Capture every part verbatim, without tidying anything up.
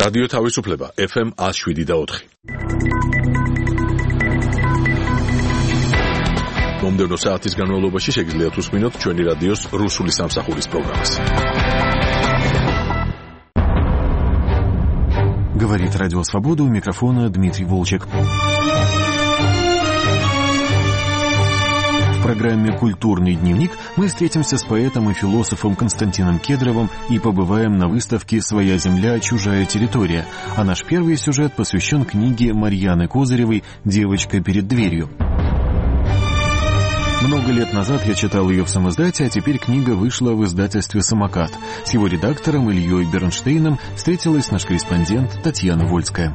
რადიო თავისუფლება ეფ ემ one oh seven და four. მომდევნო საათის განმავლობაში შეგიძლიათ უსმინოთ ჩვენი რადიოს რუსული სამსახურის პროგრამას. Говорит Радио Свобода, у микрофона Дмитрий Волчек. В программе «Культурный дневник» мы встретимся с поэтом и философом Константином Кедровым и побываем на выставке «Своя земля, чужая территория». А наш первый сюжет посвящен книге Марьяны Козыревой «Девочка перед дверью». Много лет назад я читал ее в самоиздате, а теперь книга вышла в издательстве «Самокат». С его редактором Ильей Бернштейном встретилась наш корреспондент Татьяна Вольская.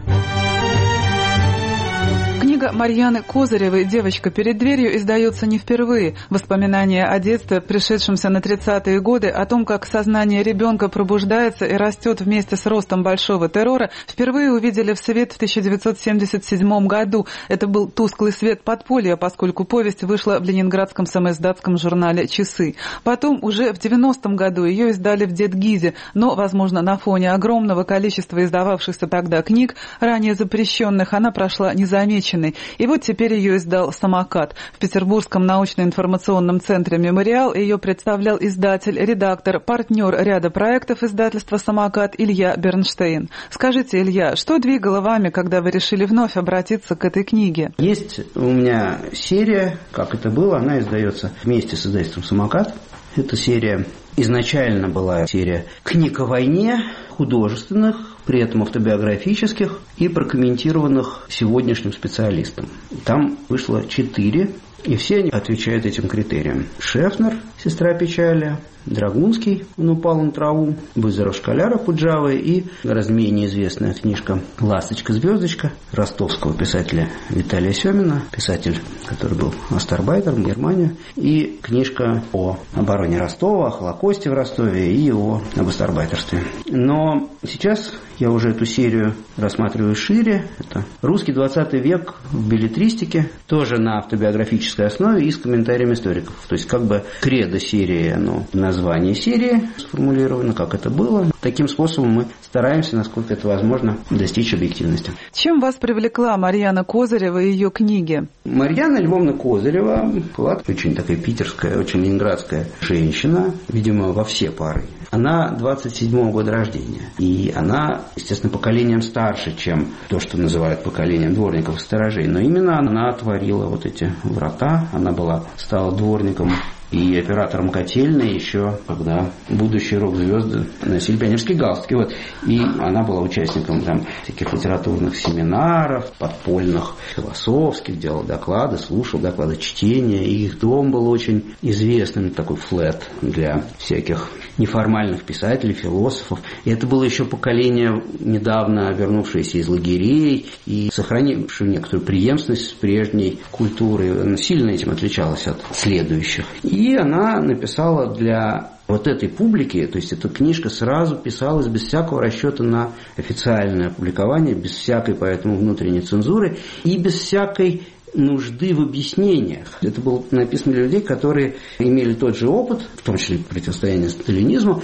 Книга Марьяны Козыревой «Девочка перед дверью» издается не впервые. Воспоминания о детстве, пришедшемся на тридцатые годы, о том, как сознание ребенка пробуждается и растет вместе с ростом большого террора, впервые увидели в свет в тысяча девятьсот семьдесят седьмом году. Это был тусклый свет подполья, поскольку повесть вышла в ленинградском самоиздатском журнале «Часы». Потом, уже в девяностом году, ее издали в Дед-Гизе, но, возможно, на фоне огромного количества издававшихся тогда книг, ранее запрещенных, она прошла незамеченной. И вот теперь ее издал «Самокат». В Петербургском научно-информационном центре «Мемориал» ее представлял издатель, редактор, партнер ряда проектов издательства «Самокат» Илья Бернштейн. Скажите, Илья, что двигало вами, когда вы решили вновь обратиться к этой книге? Есть у меня серия, как это было, она издается вместе с издательством «Самокат». Эта серия изначально была серия книг о войне, художественных, при этом автобиографических и прокомментированных сегодняшним специалистом. Там вышло четыре, и все они отвечают этим критериям. Шефнер, «Сестра печали», Драгунский, «Он упал на траву», Бызаров Школяра Куджавы и гораздо менее известная книжка «Ласточка-звездочка» ростовского писателя Виталия Семина, писатель, который был астарбайтером в Германии, и книжка о обороне Ростова, о Холокосте в Ростове и о об астарбайтерстве. Но сейчас я уже эту серию рассматриваю шире. Это русский двадцатый век в беллетристике, тоже на автобиографической основе и с комментариями историков. То есть как бы кредо серии, оно название серии сформулировано, как это было. Таким способом мы стараемся, насколько это возможно, достичь объективности. Чем вас привлекла Марьяна Козырева и ее книги? Марьяна Львовна Козырева была очень такая питерская, очень ленинградская женщина, видимо, во все пары. Она двадцать седьмого года рождения, и она, естественно, поколением старше, чем то, что называют поколением дворников и сторожей, но именно она отворила вот эти врата, она была, стала дворником и оператором котельной еще, когда будущие рок-звезды носили пионерские галстуки. Вот. И она была участником там таких литературных семинаров, подпольных, философских, делала доклады, слушал доклады чтения. И их дом был очень известным, такой флэт для всяких неформальных писателей, философов. И это было еще поколение, недавно вернувшееся из лагерей и сохранившее некоторую преемственность с прежней культурой. Она сильно этим отличалась от следующих. И она написала для вот этой публики, то есть эта книжка сразу писалась без всякого расчета на официальное опубликование, без всякой поэтому внутренней цензуры и без всякой нужды в объяснениях. Это было написано для людей, которые имели тот же опыт, в том числе противостояние сталинизму,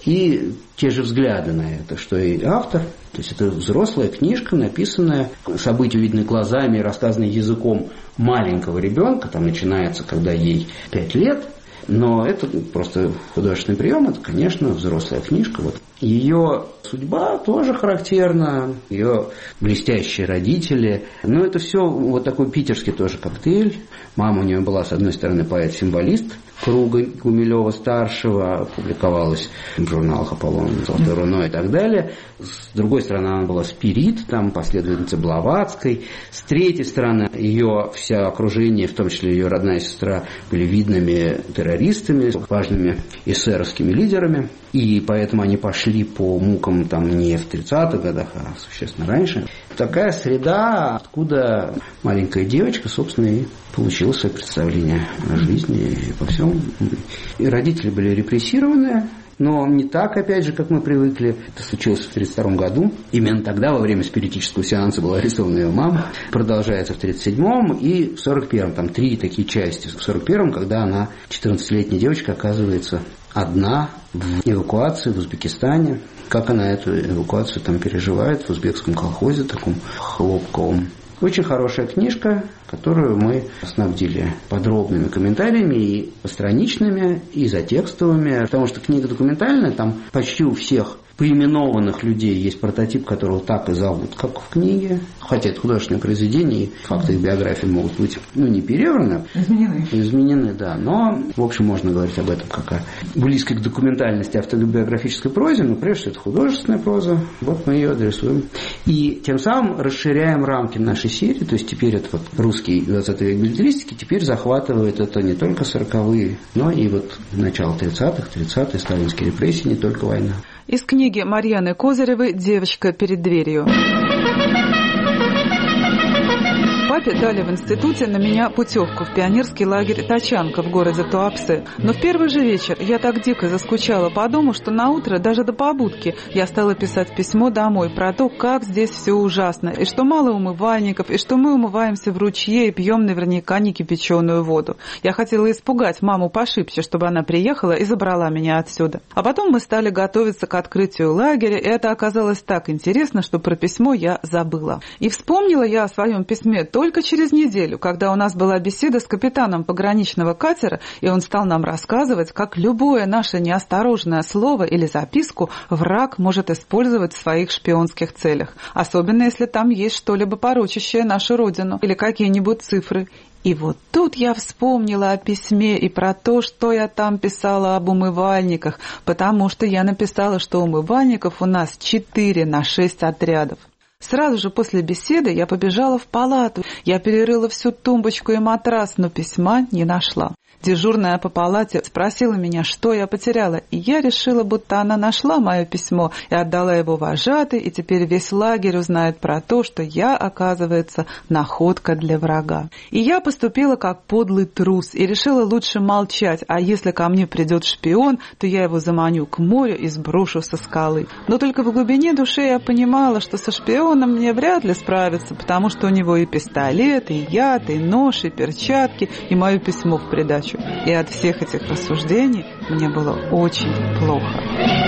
и те же взгляды на это, что и автор. То есть это взрослая книжка, написанная, события видны глазами и рассказанная языком маленького ребенка. Там начинается, когда ей пять лет. Но это просто художественный прием, это, конечно, взрослая книжка. Вот. Ее судьба тоже характерна, ее блестящие родители. Но это все вот такой питерский тоже коктейль. Мама у нее была, с одной стороны, поэт-символист круга Гумилева-старшего, публиковалась в журналах «Аполлон», «Золотое руно» и так далее. С другой стороны, она была спирит, там, последовательница Блаватской. С третьей стороны, ее все окружение, в том числе ее родная сестра, были видными террористами, важными эсеровскими лидерами. И поэтому они пошли по мукам там не в тридцатых годах, а существенно раньше. Такая среда, откуда маленькая девочка, собственно, и получила свое представление о жизни и по всему. И родители были репрессированы, но не так, опять же, как мы привыкли. Это случилось в тридцать втором году. Именно тогда, во время спиритического сеанса, была арестована ее мама. Продолжается в тридцать седьмом и в сорок первом. Там три такие части. В сорок первом, когда она, четырнадцатилетняя девочка, оказывается одна в эвакуации в Узбекистане. Как она эту эвакуацию там переживает в узбекском колхозе, таком хлопковом. Очень хорошая книжка, которую мы снабдили подробными комментариями и постраничными, и затекстовыми, потому что книга документальная, там почти у всех поименованных людей есть прототип, которого так и зовут, как в книге. Хотя это художественное произведение, и факты их биографии могут быть, ну, не перевраны. Изменены. Изменены, да. Но, в общем, можно говорить об этом как о близкой к документальности автобиографической прозе, но прежде всего это художественная проза. Вот мы ее адресуем. И тем самым расширяем рамки нашей серии. То есть теперь это вот русский двадцатый век беллетристики теперь захватывает это не только сороковые, но и вот начало тридцатых, тридцатые, сталинские репрессии, не только война. Из книги Марьяны Козыревой «Девочка перед дверью». Папе дали в институте на меня путевку в пионерский лагерь Тачанка в городе Туапсе. Но в первый же вечер я так дико заскучала по дому, что на утро даже до побудки я стала писать письмо домой про то, как здесь все ужасно, и что мало умывальников, и что мы умываемся в ручье и пьем наверняка не кипяченую воду. Я хотела испугать маму пошибче, чтобы она приехала и забрала меня отсюда. А потом мы стали готовиться к открытию лагеря, и это оказалось так интересно, что про письмо я забыла. И вспомнила я о своем письме только через неделю, когда у нас была беседа с капитаном пограничного катера, и он стал нам рассказывать, как любое наше неосторожное слово или записку враг может использовать в своих шпионских целях, особенно если там есть что-либо порочащее нашу родину или какие-нибудь цифры. И вот тут я вспомнила о письме и про то, что я там писала об умывальниках, потому что я написала, что умывальников у нас четыре на шесть отрядов. Сразу же после беседы я побежала в палату. Я перерыла всю тумбочку и матрас, но письма не нашла. Дежурная по палате спросила меня, что я потеряла, и я решила, будто она нашла мое письмо и отдала его вожатой, и теперь весь лагерь узнает про то, что я, оказывается, находка для врага. И я поступила как подлый трус и решила лучше молчать, а если ко мне придет шпион, то я его заманю к морю и сброшу со скалы. Но только в глубине души я понимала, что со шпионом мне вряд ли справиться, потому что у него и пистолет, и яд, и нож, и перчатки, и мое письмо в придачу. И от всех этих рассуждений мне было очень плохо.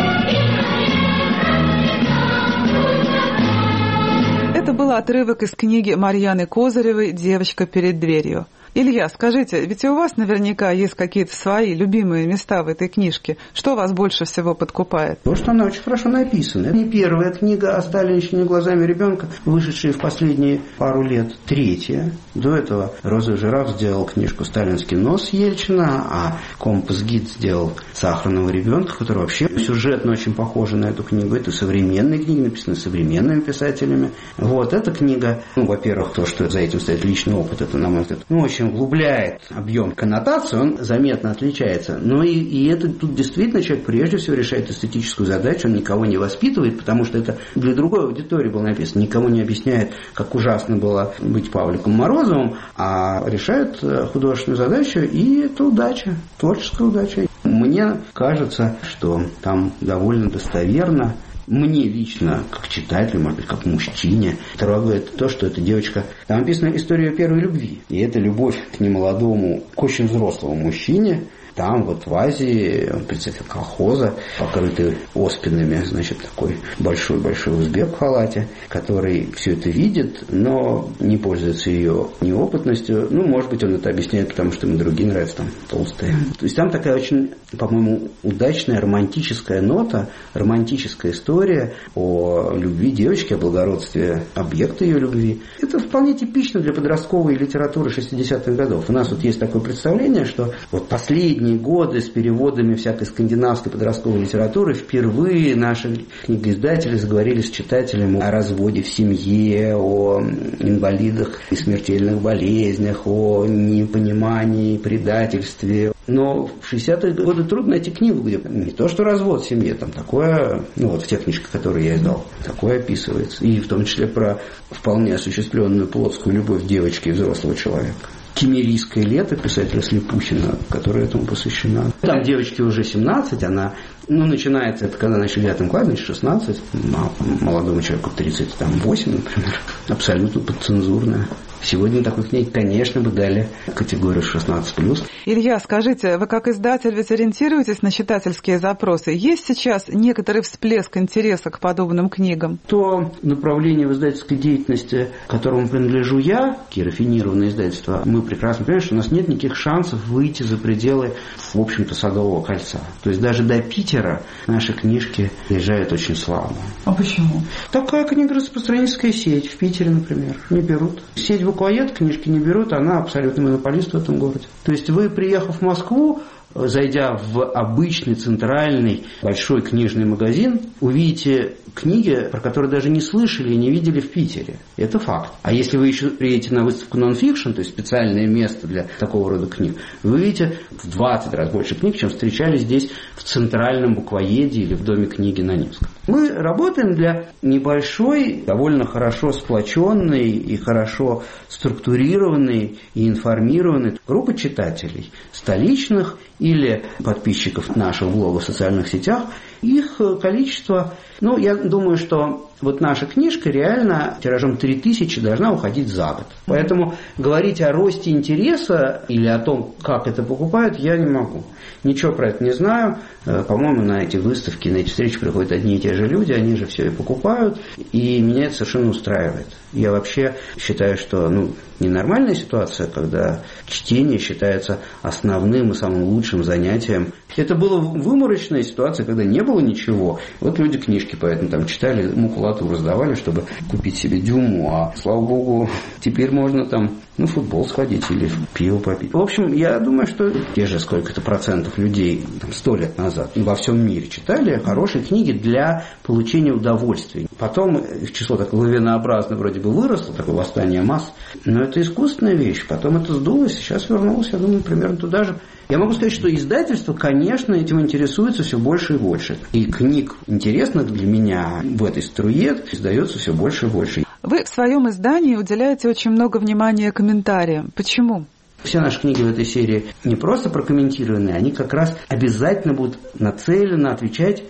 Это был отрывок из книги Марьяны Козыревой «Девочка перед дверью». Илья, скажите, ведь у вас наверняка есть какие-то свои любимые места в этой книжке. Что вас больше всего подкупает? То, что она очень хорошо написана. Это не первая книга о сталинщине глазами ребенка, вышедшая в последние пару лет. Третья. До этого Розовый жираф сделал книжку «Сталинский нос» Ельчина, а Компас-гид сделал «Сахарного ребенка», который вообще сюжетно очень похожа на эту книгу. Это современные книги, написаны современными писателями. Вот эта книга, ну, во-первых, то, что за этим стоит личный опыт, это, на мой взгляд, ну, очень углубляет объем коннотации, он заметно отличается. Но и, и это тут действительно человек прежде всего решает эстетическую задачу, он никого не воспитывает, потому что это для другой аудитории было написано, никому не объясняет, как ужасно было быть Павликом Морозовым, а решает художественную задачу, и это удача, творческая удача. Мне кажется, что там довольно достоверно, мне лично, как читателю, может быть, как мужчине, трогает то, что эта девочка... Там написана история первой любви. И это любовь к немолодому, к очень взрослому мужчине. Там вот в Азии, он представитель колхоза, покрытый оспинами, значит, такой большой-большой узбек в халате, который все это видит, но не пользуется ее неопытностью. Ну, может быть, он это объясняет, потому что ему другие нравятся, там, толстые. То есть там такая очень, по-моему, удачная романтическая нота, романтическая история о любви девочки, о благородстве объекта ее любви. Это вполне типично для подростковой литературы шестидесятых годов. У нас вот есть такое представление, что вот последние годы с переводами всякой скандинавской подростковой литературы впервые наши книгоиздатели заговорили с читателем о разводе в семье, о инвалидах и смертельных болезнях, о непонимании, предательстве. Но в шестидесятые годы трудно найти книгу, где не то что развод в семье, там такое, ну вот в тех книжках, которые я издал, такое описывается. И в том числе про вполне осуществленную плотскую любовь девочки и взрослого человека. «Кемерийское лето» писателя Слепухина, которая этому посвящена. Там девочке уже семнадцать, она, ну, начинается, это когда она еще в девятом классе, значит, шестнадцать, а молодому человеку тридцать восемь, например, абсолютно подцензурная. Сегодня такой книге, конечно, бы дали категорию шестнадцать плюс. Илья, скажите, вы как издатель ведь ориентируетесь на читательские запросы? Есть сейчас некоторый всплеск интереса к подобным книгам? То направление в издательской деятельности, которому принадлежу я, рафинированное издательство, мы прекрасно понимаем, что у нас нет никаких шансов выйти за пределы, в общем-то, Садового кольца. То есть даже до Питера наши книжки приезжают очень слабо. А почему? Такая книгораспространительская сеть в Питере, например, не берут. Сеть Буквоед книжки не берут, она абсолютно монополист в этом городе. То есть вы, приехав в Москву, зайдя в обычный центральный большой книжный магазин, увидите книги, про которые даже не слышали и не видели в Питере. Это факт. А если вы еще приедете на выставку нон-фикшн, то есть специальное место для такого рода книг, вы увидите в двадцать раз больше книг, чем встречали здесь в центральном Буквоеде или в Доме книги на Невском. Мы работаем для небольшой, довольно хорошо сплоченной и хорошо структурированной и информированной группы читателей, столичных или подписчиков нашего блога в социальных сетях. Их количество, ну, я думаю, что вот наша книжка реально тиражом три тысячи должна уходить за год. Поэтому говорить о росте интереса или о том, как это покупают, я не могу. Ничего про это не знаю. По-моему, на эти выставки, на эти встречи приходят одни и те же люди, они же все и покупают, и меня это совершенно устраивает. Я вообще считаю, что ну, ненормальная ситуация, когда чтение считается основным и самым лучшим занятием. Это была выморочная ситуация, когда не было ничего. Вот люди книжки поэтому там читали, макулатуру раздавали, чтобы купить себе Дюму. А, слава богу, теперь можно там ну, в футбол сходить или пиво попить. В общем, я думаю, что те же сколько-то процентов людей там, сто лет назад во всем мире читали хорошие книги для получения удовольствия. Потом их число так лавинообразно вроде бы выросло, такое восстание масс. Но это искусственная вещь. Потом это сдулось, сейчас вернулось, я думаю, примерно туда же. Я могу сказать, что издательство, конечно, этим интересуется все больше и больше. И книг интересных для меня в этой струе издается все больше и больше. Вы в своем издании уделяете очень много внимания комментариям. Почему? Все наши книги в этой серии не просто прокомментированы, они как раз обязательно будут нацелены отвечать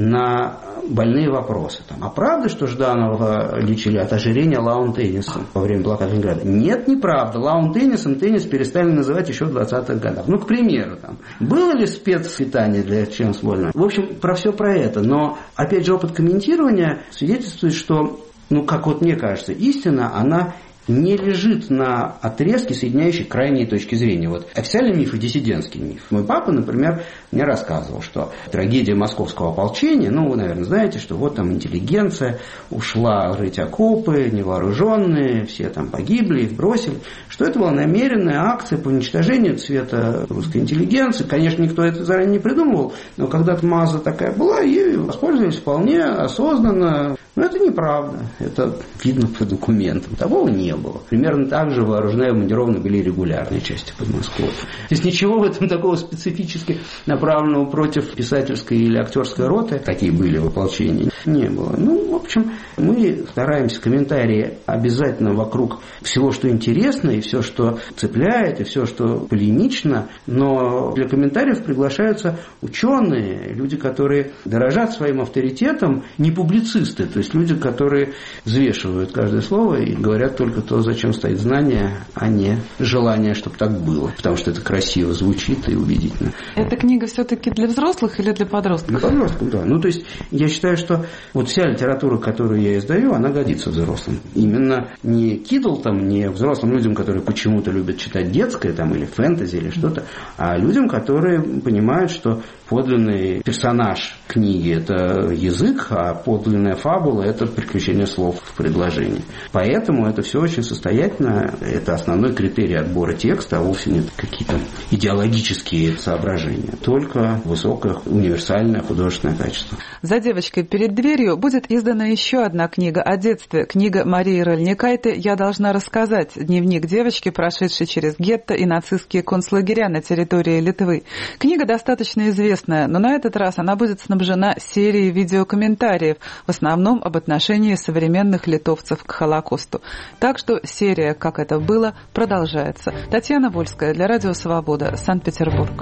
на больные вопросы. Там, а правда, что Жданова лечили от ожирения лаун-теннисом во время блокады Ленинграда? Нет, неправда. Лаун-теннисом теннис перестали называть еще в двадцатых годах. Ну, к примеру, там, было ли спецпитание для членствольного? В общем, про все про это. Но, опять же, опыт комментирования свидетельствует, что, ну, как вот мне кажется, истина, она не лежит на отрезке, соединяющей крайние точки зрения. Вот официальный миф и диссидентский миф. Мой папа, например, мне рассказывал, что трагедия московского ополчения, ну, вы, наверное, знаете, что вот там интеллигенция ушла рыть окопы, невооруженные, все там погибли, их бросили, что это была намеренная акция по уничтожению цвета русской интеллигенции. Конечно, никто это заранее не придумывал, но когда-то маза такая была, и воспользовались вполне осознанно. Но это неправда. Это видно по документам. Такого не было. Примерно так же вооруженные и командированы были регулярные части под Москвой. То есть ничего в этом такого специфически направленного против писательской или актерской роты, такие были в ополчении, не было. Ну, в общем, мы стараемся комментарии обязательно вокруг всего, что интересно, и все, что цепляет, и все, что полемично, но для комментариев приглашаются ученые, люди, которые дорожат своим авторитетом, не публицисты, то есть люди, которые взвешивают каждое слово и говорят только то, зачем стоит знание, а не желание, чтобы так было, потому что это красиво звучит и убедительно. Эта книга все-таки для взрослых или для подростков? Для подростков, да. Ну, то есть, я считаю, что вот вся литература, которую я издаю, она годится взрослым. Именно не кидлтам, не взрослым людям, которые почему-то любят читать детское там, или фэнтези, или что-то, а людям, которые понимают, что подлинный персонаж книги – это язык, а подлинная фабула – это приключение слов в предложении. Поэтому это все очень состоятельно. Это основной критерий отбора текста, а вовсе не какие-то идеологические соображения. Только высокое универсальное художественное качество. «За девочкой перед дверью» будет издана еще одна книга о детстве. Книга Марии Рыльникайте «Я должна рассказать». Дневник девочки, прошедшей через гетто и нацистские концлагеря на территории Литвы. Книга достаточно известная, но на этот раз она будет снабжена серией видеокомментариев, в основном об отношении современных литовцев к Холокосту. Так что серия «Как это было» продолжается. Татьяна Вольская для Радио Свобода, Санкт-Петербург.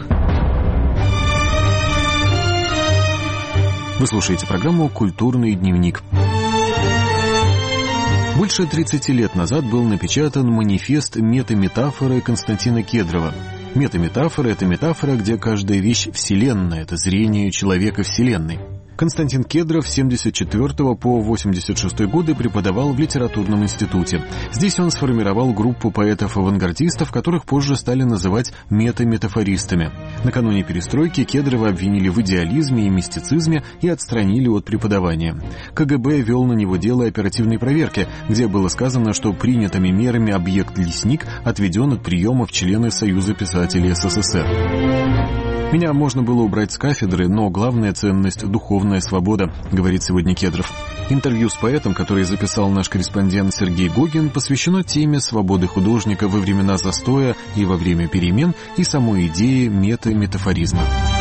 Вы слушаете программу «Культурный дневник». Больше тридцати лет назад был напечатан манифест метаметафоры Константина Кедрова. Метаметафора — это метафора, где каждая вещь вселенная, это зрение человека вселенной. Константин Кедров с семьдесят четвёртого по восемьдесят шестой годы преподавал в литературном институте. Здесь он сформировал группу поэтов-авангардистов, которых позже стали называть метаметафористами. Накануне перестройки Кедрова обвинили в идеализме и мистицизме и отстранили от преподавания. КГБ вел на него дело оперативной проверки, где было сказано, что принятыми мерами объект «Лесник» отведен от приема в члены Союза писателей СССР. «Меня можно было убрать с кафедры, но главная ценность — духовная свобода», — говорит сегодня Кедров. Интервью с поэтом, который записал наш корреспондент Сергей Гогин, посвящено теме свободы художника во времена застоя и во время перемен и самой идее метаметафоризма.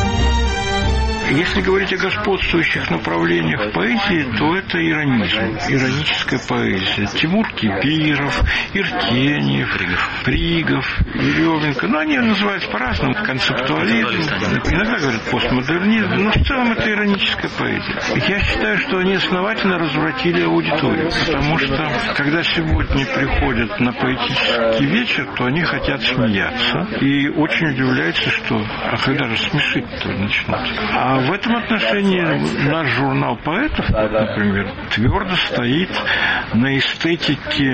Если говорить о господствующих направлениях поэзии, то это иронизм, ироническая поэзия. Тимур Кибиров, Иртеньев, Пригов, Еременко. Ну, они называются по-разному. Концептуализм, иногда говорят постмодернизм, но в целом это ироническая поэзия. Я считаю, что они основательно развратили аудиторию, потому что, когда сегодня приходят на поэтический вечер, то они хотят смеяться. И очень удивляются, что а когда же смешить-то начнут? А в этом отношении наш журнал поэтов, например, твердо стоит на эстетике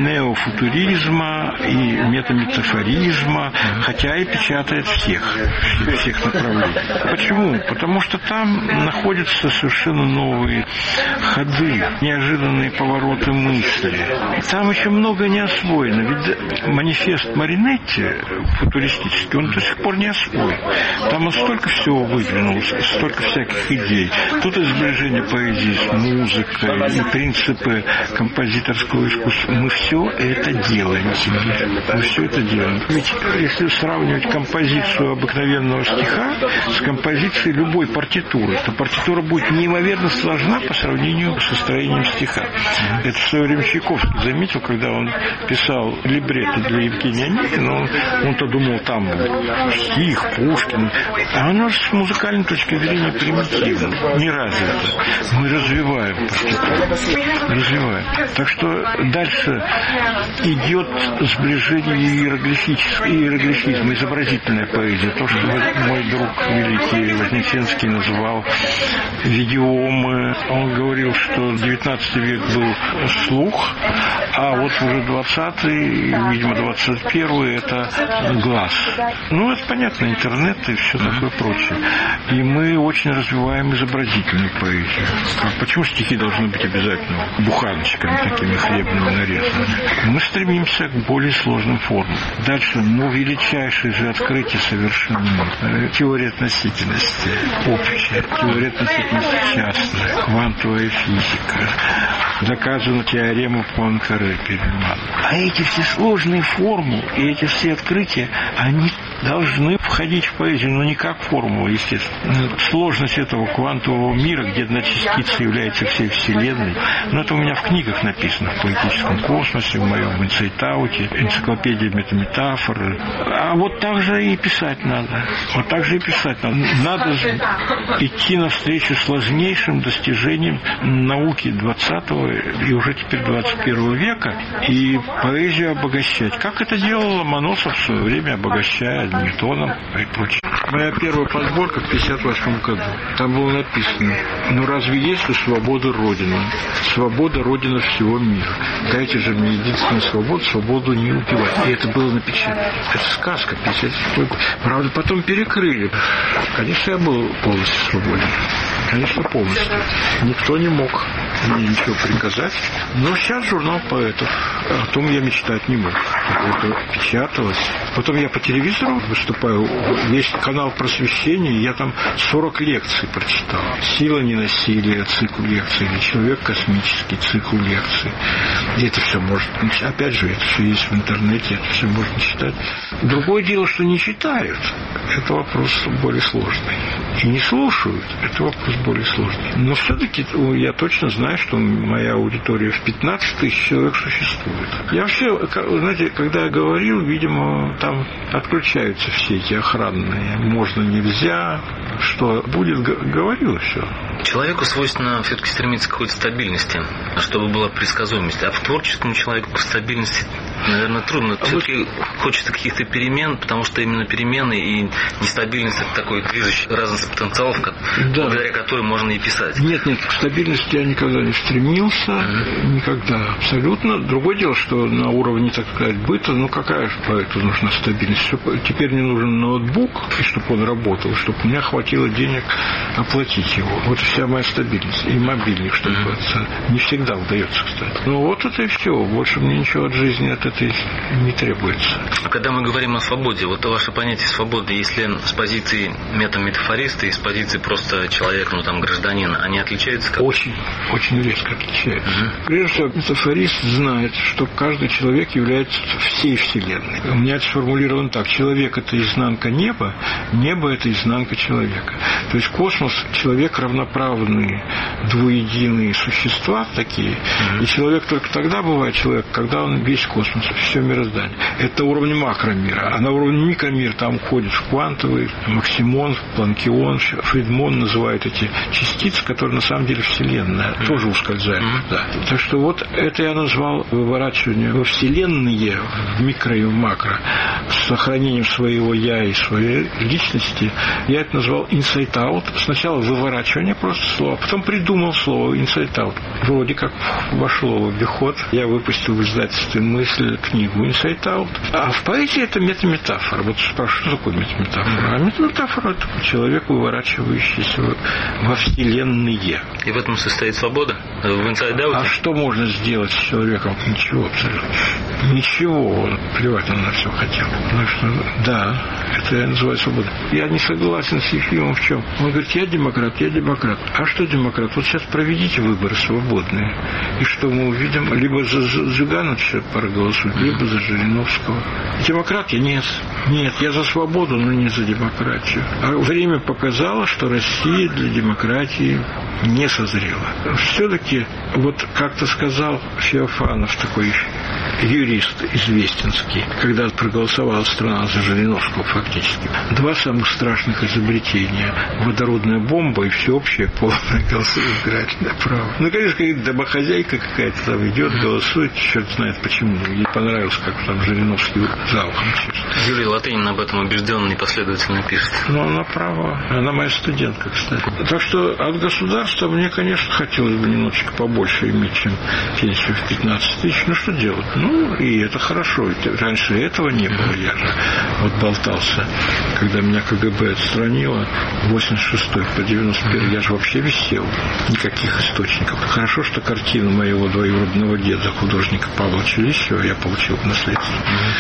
неофутуризма и метаметафоризма, хотя и печатает всех, всех направлений. Почему? Потому что там находятся совершенно новые ходы, неожиданные повороты мысли. Там еще много не освоено. Ведь манифест Маринетти футуристический, он до сих пор не освоен. Там он столько всего выдвинул, столько всяких идей. Тут и сближение поэзии с музыкой, и принципы композиторского искусства. Мы все это делаем. Мы все это делаем. Ведь если сравнивать композицию обыкновенного стиха с композицией любой партитуры, то партитура будет неимоверно сложна по сравнению со строением стиха. Это в свое время Чайковский заметил, когда он писал либретто для Евгения Онегина, он, он-то думал, там стих, Пушкин. А оно с музыкальной точки зрения примитивно, не развито. Мы развиваем партитуру. Развиваем. Так что дальше идет сближение иероглифизма, изобразительная поэзия. То, что мой друг великий Вознесенский называл видеомы. Он говорил, что девятнадцатый век был слух, а вот уже двадцатый, видимо, двадцать первый это глаз. Ну, это понятно, интернет и все такое прочее. И мы очень развиваем изобразительную поэзию. А почему стихи должны быть обязательно буханочками такими хлебными нарезанными? Мы стремимся к более сложным формам. Дальше, ну, величайшее же открытие совершенно. Теория относительности общая, теория относительности частная, квантовая физика. Доказана теорема Пуанкаре-Перельмана. А эти все сложные формулы и эти все открытия, они должны входить в поэзию, но не как формула, естественно. Сложность этого квантового мира, где одна частица является всей Вселенной, но это у меня в книгах написано, в поэтическом космосе, в моем инсайтауте, энциклопедии метаметафоры. А вот так же и писать надо. Вот так же и писать надо. Надо идти навстречу сложнейшим достижениям науки двадцатого и уже теперь двадцать первого века и поэзию обогащать. Как это делал Ломоносов в свое время, обогащая Ньютоном и прочее. Моя первая подборка в пятьдесят восьмом году. Там было написано: ну разве есть ли свобода Родины? Свобода Родина всего мира. Дайте же мне единственную свободу, свободу не убивать. И это было напечатано. Это сказка, пятьдесят седьмой год. Правда, потом перекрыли. Конечно, я был полностью свободен. Конечно, полностью. Никто не мог мне ничего приказать. Но сейчас журнал поэтов. О том я мечтать не мог. Это печаталось. Потом я по телевизору выступаю. Есть канал просвещения. Я там сорок лекций прочитал. «Сила ненасилия», цикл лекций. Или «Человек космический», цикл лекций. И это все может... Опять же, это все есть в интернете. Это все можно читать. Другое дело, что не читают. Это вопрос более сложный. И не слушают. Это вопрос более сложный. Но все-таки я точно знаю, что моя аудитория в пятнадцать тысяч человек существует. Я вообще, знаете, когда я говорил, видимо, там отключаются все эти охранные. Можно, нельзя, что будет, говорил, все. Человеку свойственно все-таки стремиться к какой-то стабильности, чтобы была предсказуемость. А в творческому человеку к стабильности, наверное, трудно. А все-таки вы... хочется каких-то перемен, потому что именно перемены и нестабильность – это такой движущий разность потенциалов, да. благодаря которым можно и писать. Нет, нет, к стабильности я никогда не стремился, mm-hmm. никогда, абсолютно. Другое дело, что на уровне, так сказать, быта, ну какая же поэту нужна стабильность? Теперь мне нужен ноутбук, и чтобы он работал, чтобы у меня хватило денег оплатить его. Вот вся моя стабильность. И мобильник, что называется. Mm-hmm. Не всегда удается, кстати. Ну вот это и все. Больше мне ничего от жизни от этой не требуется. А когда мы говорим о свободе, вот ваше понятие свободы, если с позиции метаметафориста и с позиции просто человека, ну там гражданина, они отличаются? Как? Очень, очень резко отличаются. Mm-hmm. Прежде всего, метафорист знает, что каждый человек является всей Вселенной. У меня это сформулировано так. Человек – это изнанка неба, небо – это изнанка человека. То есть космос, человек равноправные, двуединые существа такие. Mm-hmm. И человек только тогда бывает человек, когда он весь космос, все мироздание. Это уровень макромира. А на уровне микромира там входит в квантовый, Максимон, Планкион, Фридман называют эти частицы, которые на самом деле Вселенная, mm-hmm. тоже ускользают. Mm-hmm. Да. Так что вот это я назвал выворачивание во Вселенные, в микро и в макро, с сохранением своего я и своей личности. Я это назвал inside out. Сначала выворачивание просто слова, потом придумал слово inside out. Вроде как вошло в обиход. Я выпустил в издательстве «Мысль» книгу inside out. А в поэзии это метаметафора. Вот спрашиваю, что такое метаметафора? А метаметафора – это человек, выворачивающийся во Вселенные. И в этом состоит свобода? В inside out? А что можно сделать с человеком? Ничего абсолютно. Ничего. Он плевать он на все хотел. Ну что, да, это я называю свободой. Я не согласен с Ефимом в чем. Он говорит, я демократ, я демократ. А что демократ? Вот сейчас проведите выборы свободные. И что мы увидим? Либо за Зюгановича проголосуют, либо за Жириновского. Демократ я? Нет. Нет, я за свободу, но не за демократию. А время показало, что Россия для демократии не созрела. Все-таки, вот как-то сказал Феофанов, такой юрист известенский, когда проголосовала страна за Жириновского фактически. Два самых страшных изобретения. Водородная бомба и всеобщее полное избирательное право. Ну, конечно, какая-то домохозяйка какая-то там идет, голосует, черт знает почему. Ей понравилось, как там Жириновский за ухом чешет. Юрий Латынин об этом убежденно непоследовательно пишет. Ну, она права. Она моя студентка, кстати. Так что от государства мне, конечно, хотелось бы немножечко побольше иметь, чем пенсию в пятнадцать тысяч. Ну, что делать? Ну, и это хорошо. Ведь раньше этого не было. Я же вот болтался, когда меня КГБ отстранило восемьдесят шестой по девяносто первый. Я же вообще висел. Никаких источников. Хорошо, что картину моего двоюродного деда, художника Павла Челищева, я получил в наследство.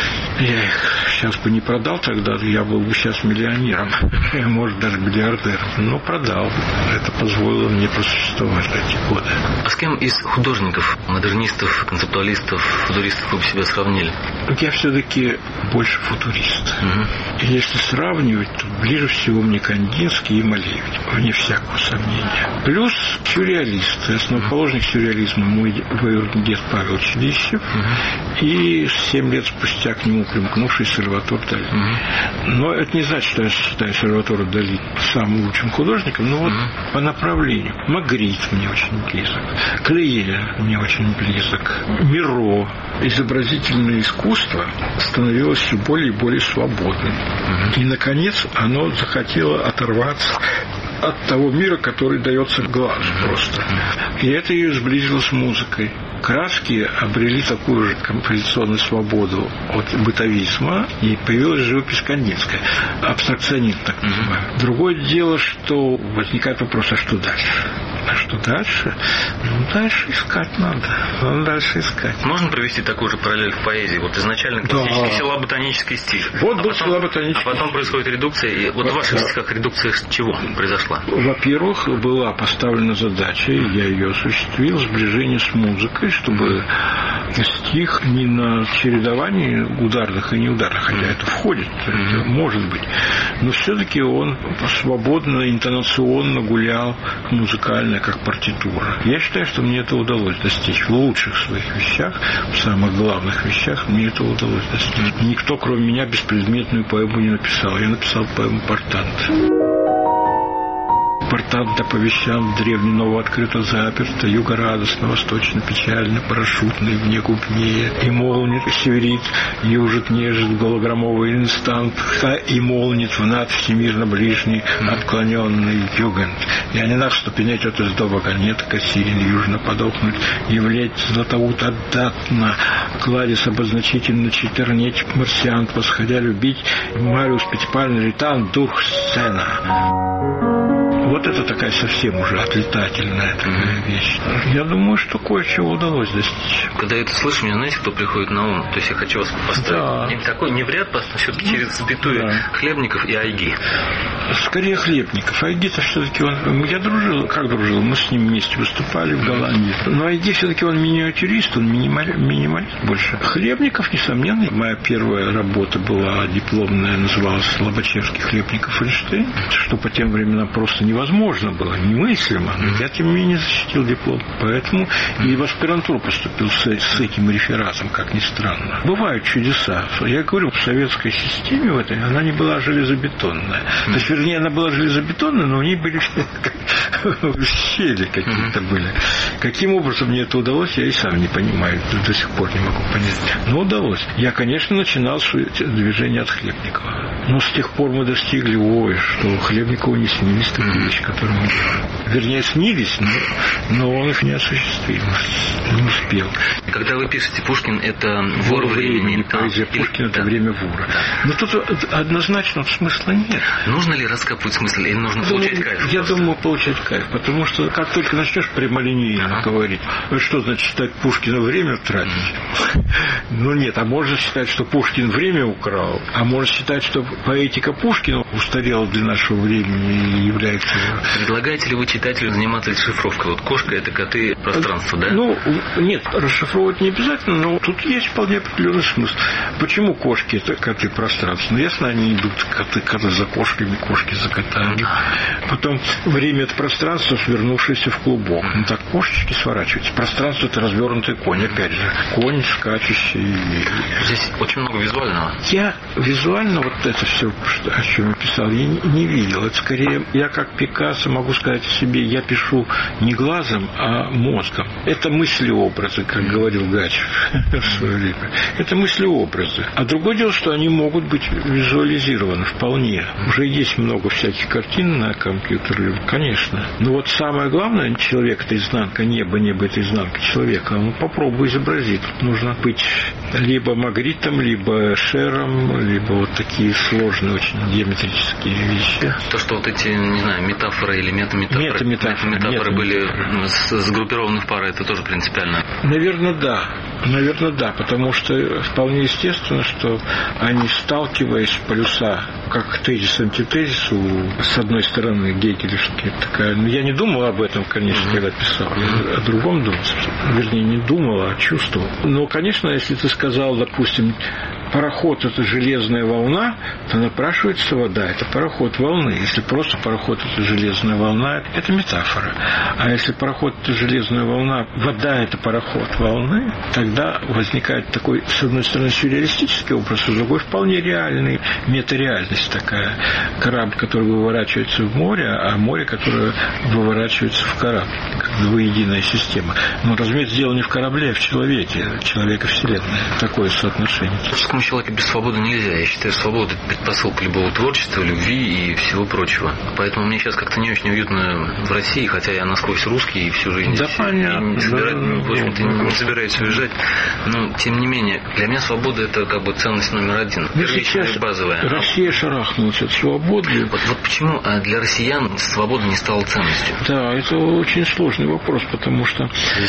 Я их сейчас бы не продал тогда, я был бы сейчас миллионером. Может, даже миллиардером. Но продал. Это позволило мне просуществовать эти годы. А с кем из художников, модернистов, концептуалистов, футуристов вы бы себя сравнили? Я все-таки больше футурист. Угу. Если сравнивать, то ближе всего мне Кандинский и Малевич, вне всякого сомнения. Плюс сюрреалист. Основоположник сюрреализма мой двоюродный дед Павел Челищев. Угу. И семь лет спустя к нему примкнувший Сальватор Дали. Угу. Но это не значит, что я считаю Сальватора Дали самым лучшим художником, но вот угу. по направлению. Магрит мне очень близок. Клея мне очень близок. Миро. Изобразительное искусство становилось все более и более свободным. Угу. И, наконец, оно захотело оторваться от того мира, который дается глазу просто. И это ее сблизило с музыкой. Краски обрели такую же композиционную свободу от бытовизма, и появилась живопись кандинская. Абстракционизм, так называемый. Другое дело, что возникает вопрос, а что дальше? А что дальше? Ну, дальше искать надо. Надо дальше искать. Можно провести такую же параллель в поэзии? Вот изначально классический да. села-ботанический стиль. Вот а был потом, села-ботанический А потом происходит редукция. И вот в ваших стихах редукция чего произошла? Во-первых, была поставлена задача, и я ее осуществил, сближение с музыкой, чтобы стих не на чередовании ударных и неударных, хотя это входит, это может быть, но все-таки он свободно, интонационно гулял музыкально, как партитура. Я считаю, что мне это удалось достичь в лучших своих вещах, в самых главных вещах мне это удалось достичь. Никто, кроме меня, беспредметную поэму не написал. Я написал поэму «Портант». Портанта по вещам древний новооткрыто заперто, юго радостно, восточно печально, парашютный вне губнее, и молнит, северит, южит, нежит, голограммовый инстант, и молнит в над всемирно ближний, отклоненный югент. Я не нах, что пенеть от издоба нет, кассирин южно подохнуть, являть златоут отдатно, кладец обозначительно четырнеть марсиан, восходя любить, Мариус Пятипальный ритан, дух сцена. Вот это такая совсем уже отлетательная такая вещь. Я думаю, что кое-чего удалось достичь. Когда я это слышу, мне знаете, кто приходит на ум? То есть я хочу вас поставить. Да. Не такой не в ряд, а все-таки через запятую, да. Хлебников и Айги. Скорее Хлебников. Айги-то все-таки он... Я дружил, как дружил? Мы с ним вместе выступали в Голландии. Но Айги все-таки он миниатюрист, он минималист, минималист больше. Хлебников, несомненно. Моя первая работа была дипломная, называлась «Лобачевский, Хлебников, Эйнштейн», что по тем временам просто невозможно было, немыслимо. Я, тем не менее, защитил диплом. Поэтому и в аспирантуру поступил с, с этим рефератом, как ни странно. Бывают чудеса. Я говорю, в советской системе в этой она не была железобетонная. То есть, вернее, она была железобетонная, но в ней были щели какие-то были. Каким образом мне это удалось, я и сам не понимаю. До сих пор не могу понять. Но удалось. Я, конечно, начинал движение от Хлебникова. Но с тех пор мы достигли, ой, что Хлебникову не снились такие вещи, которые мы делаем. Вернее, снились, но, но он их не осуществил, не успел. Когда вы пишете «Пушкин» — это вор времени. Поэзия а, Пушкина — это да. время вора. Но тут однозначно смысла нет. Нужно ли раскапывать смысл или нужно думаю, получать кайф? Я просто? думаю, получать кайф. Потому что как только начнешь прямолинейно ага. говорить, что значит считать Пушкина время тратить? Ну нет, а можно считать, что Пушкин время украл, а можно считать, что поэтика Пушкина устарела для нашего времени и является... Предлагаете ли вы читателю заниматься расшифровкой? Вот кошка — это коты пространства, да? Ну, нет, расшифровывать не обязательно, но тут есть вполне определенный смысл. Почему кошки — это коты пространства? Ну, ясно, они идут коты, коты за кошками, кошки за котами. Потом время — это пространство, свернувшееся в клубок. Ну, так кошечки сворачиваются. Пространство — это развернутый конь, опять же. Конь, скачущий. Здесь очень много визуального. Я визуально вот это все, о чем я писал, я не видел. Это скорее, я как Пикассо могу сказать о себе, я пишу не глазом, а мозгом. Это мысли-образы, как говорил Гачев в свое время. Это мысли-образы. А другое дело, что они могут быть визуализированы вполне. Уже есть много всяких картин на компьютере, конечно. Но вот самое главное, человек — это изнанка, небо, небо — это изнанка человека. Ну, попробуй изобразить. Тут нужно быть либо Магритом, либо Шером, либо вот такие сложные, очень геометрические вещи. То, что вот эти, не знаю, метафоры или метаметафоры, метаметафоры, метафоры были сгруппированы в пары, это тоже принципиально? Наверное, да. Наверное, да, потому что вполне естественно, что они, сталкиваясь, полюса, как тезис антитезису, с одной стороны, гегелевские, такая... Ну, я не думал об этом, конечно, mm-hmm. когда писал. Я о другом думал. Вернее, не думал, а чувствовал. Но, конечно, если ты сказал, допустим, пароход — это железная волна, то напрашивается вода. Это пароход волны. Если просто пароход — это железная волна, это метафора. А если пароход — это железная волна, вода — это пароход волны, тогда возникает такой, с одной стороны, сюрреалистический образ, а с другой вполне реальный, метареальность такая. Корабль, который выворачивается в море, а море, которое выворачивается в корабль. Как двуединая система. Но, разумеется, дело не в корабле, а в человеке. Человека Вселенная. Такое соотношение. Человека без свободы нельзя. Я считаю, свобода — это предпосылка любого творчества, любви и всего прочего. Поэтому мне сейчас как-то не очень уютно в России, хотя я насквозь русский и всю жизнь да, здесь понятно. Не, собира... да, в общем-то, да, не собираюсь уезжать. Но, тем не менее, для меня свобода — это как бы ценность номер один. Первичная и базовая. Россия шарахнулась от свободы. Вот, вот почему для россиян свобода не стала ценностью? Да, это очень сложный вопрос, потому что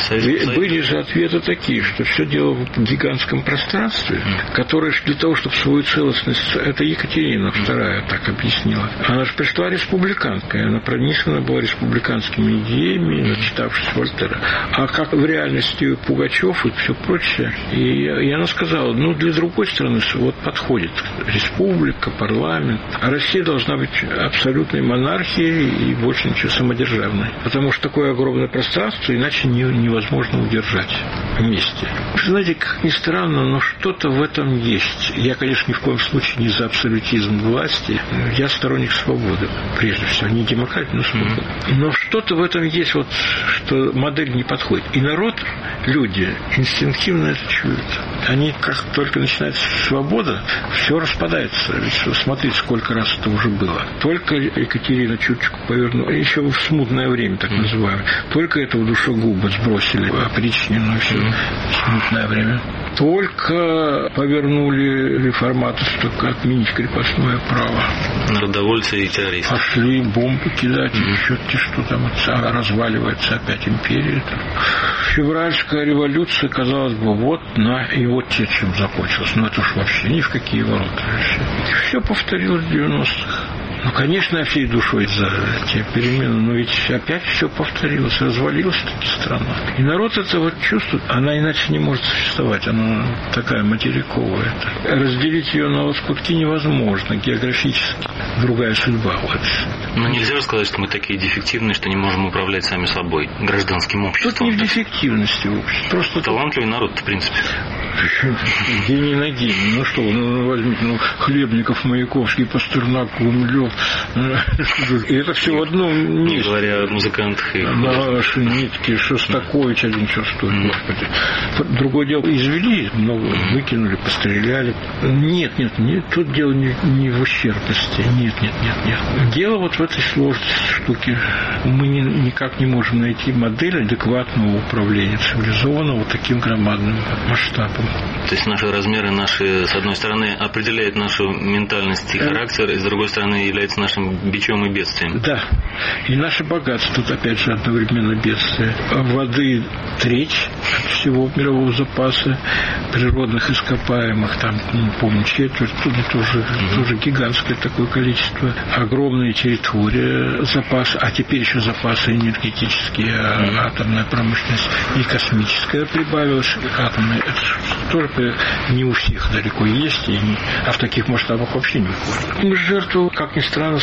были же ответы такие, что все дело в гигантском пространстве, mm. которое для того, чтобы свою целостность, это Екатерина вторая так объяснила. Она же пришла республиканкой, она пронизана была республиканскими идеями, начитавшись Вольтера. А как в реальности Пугачев и все прочее. И, и она сказала, ну, для другой страны вот подходит республика, парламент. А Россия должна быть абсолютной монархией и больше ничего самодержавной. Потому что такое огромное пространство, иначе не, невозможно удержать вместе. Знаете, как ни странно, но что-то в этом есть. Я, конечно, ни в коем случае не за абсолютизм власти. Я сторонник свободы, прежде всего. Не демократии, но свободы. Но что-то в этом есть, вот, что модель не подходит. И народ, люди, инстинктивно это чуют. Они, как только начинается свобода, все распадается. Ведь смотрите, сколько раз это уже было. Только Екатерина чуточку повернула, еще в смутное время, так называемое. Только этого душегуба сбросили, опричнину, все смутное время. Только повернули реформаторство, как отменить крепостное право. Народовольцы и террористы. Пошли бомбы кидать, или что-то, что там разваливается опять империя. Февральская революция, казалось бы, вот на и вот те, чем закончилась. Но это уж вообще ни в какие ворота. Все повторилось в девяностых. Ну, конечно, я всей душой за те перемены, но ведь опять все повторилось, развалилась таки страна. И народ это вот чувствует, она иначе не может существовать, она такая материковая. Разделить ее на лоскутки невозможно, географически. Другая судьба. Вот. Но нельзя же сказать, что мы такие дефективные, что не можем управлять сами собой, гражданским обществом. Тут не в дефективности общества. Просто талантливый народ, в принципе. Гений на гений. Ну что, ну возьмите, ну, Хлебников, Маяковский, Пастернак, Гумилев. И это все в одном месте. Не говоря о музыкантах и наши нитки, Шостакович один что стоит, mm. господи. Другое дело, извели, много выкинули, постреляли. Нет, нет, нет, тут дело не, не в ущербности. Нет, нет, нет, нет. Дело вот в этой сложности штуки. Мы не, никак не можем найти модель адекватного управления цивилизованного таким громадным масштабом. То есть наши размеры, наши, с одной стороны, определяют нашу ментальность и характер, и с другой стороны, является нашим бичом и бедствием. Да. И наше богатство тут, опять же, одновременно бедствие. Воды треть всего мирового запаса, природных ископаемых, там, не помню, четверть, тут тоже, mm-hmm. тоже гигантское такое количество. Огромная территория запаса, а теперь еще запасы энергетические, mm-hmm. атомная промышленность и космическая прибавилась. Атомная, это тоже не у всех далеко есть, и не, а в таких масштабах вообще не уходит. Мы жертвуем, как ни странно,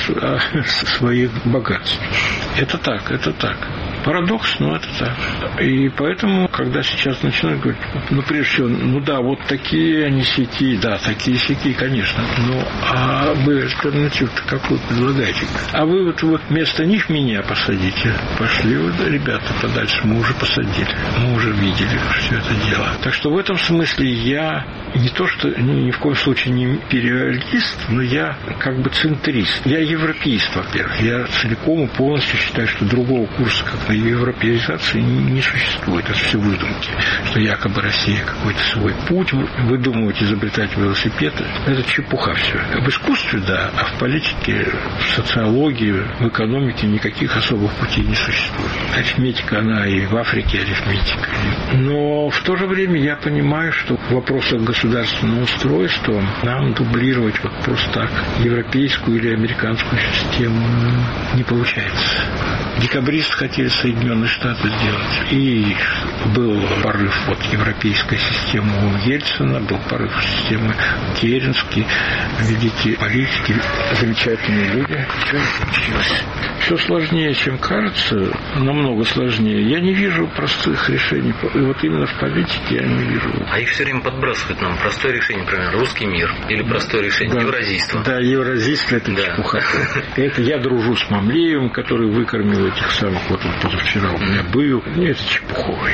своих богатств. Это так, это так. Парадокс, но это так. И поэтому, когда сейчас начинают говорить, ну, прежде всего, ну да, вот такие они сети, да, такие сети, конечно. Ну, а вы альтернативу-то какую предлагаете? А вы вот, вот вместо них меня посадите. Пошли вы, ребята, подальше. Мы уже посадили. Мы уже видели все это дело. Так что в этом смысле я не то, что ни, ни в коем случае не империалист, но я как бы центрист. Я европеист, во-первых. Я целиком и полностью считаю, что другого курса, как на европеизации, не, не существует. Это все выдумки. Что якобы Россия какой-то свой путь выдумывать, изобретать велосипеды. Это чепуха все. В искусстве, да, а в политике, в социологии, в экономике никаких особых путей не существует. Арифметика, она и в Африке арифметика. Но в то же время я понимаю, что в вопросах государственного устройства нам дублировать вот просто так европейскую или американскую систему не получается. Декабристы хотели Соединенные Штаты сделать. И был порыв вот европейской системы у Ельцина, был порыв системы Керенский, великие политики, замечательные люди. Что не получилось? Все сложнее, чем кажется, намного сложнее. Я не вижу простых решений. И вот именно в политике я не вижу. А их все время подбрасывают нам. Простое решение, например, русский мир. Или простое решение, да. Евразийство. Да, евразийство – это да. чепуха. Это я дружу с Мамлеевым, который выкормил этих самых, вот он позавчера у меня был. Нет, это чепуховая.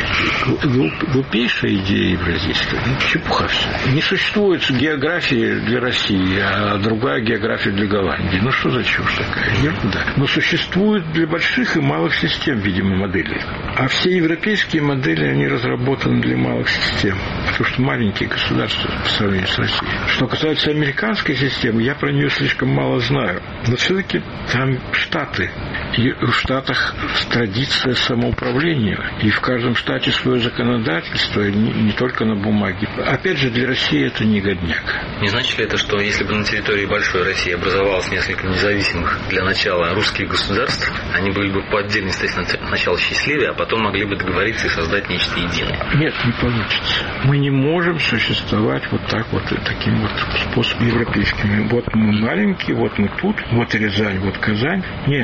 Глупейшая идея евразийства. Чепуха все. Не существует географии для России, а другая география для Голландии. Ну что за чушь такая? Ерунда. Но существует для больших и малых систем, видимо, модели. А все европейские модели, они разработаны для малых систем. Потому что маленькие государства по сравнению с Россией. Что касается американской системы, я про нее слишком мало знаю. Но все-таки там Штаты. И в Штатах традиция самоуправления. И в каждом штате свое законодательство, не, не только на бумаге. Опять же, для России это не годняк. Не значит ли это, что если бы на территории большой России образовалось несколько независимых для начала русских государств, они были бы по отдельности сначала счастливее, а потом могли бы договориться и создать нечто единое? Нет, не получится. Мы не можем существовать вот так вот, таким вот способом европейским. Вот мы маленькие, вот мы тут, вот Рязань, вот Казань. Нет.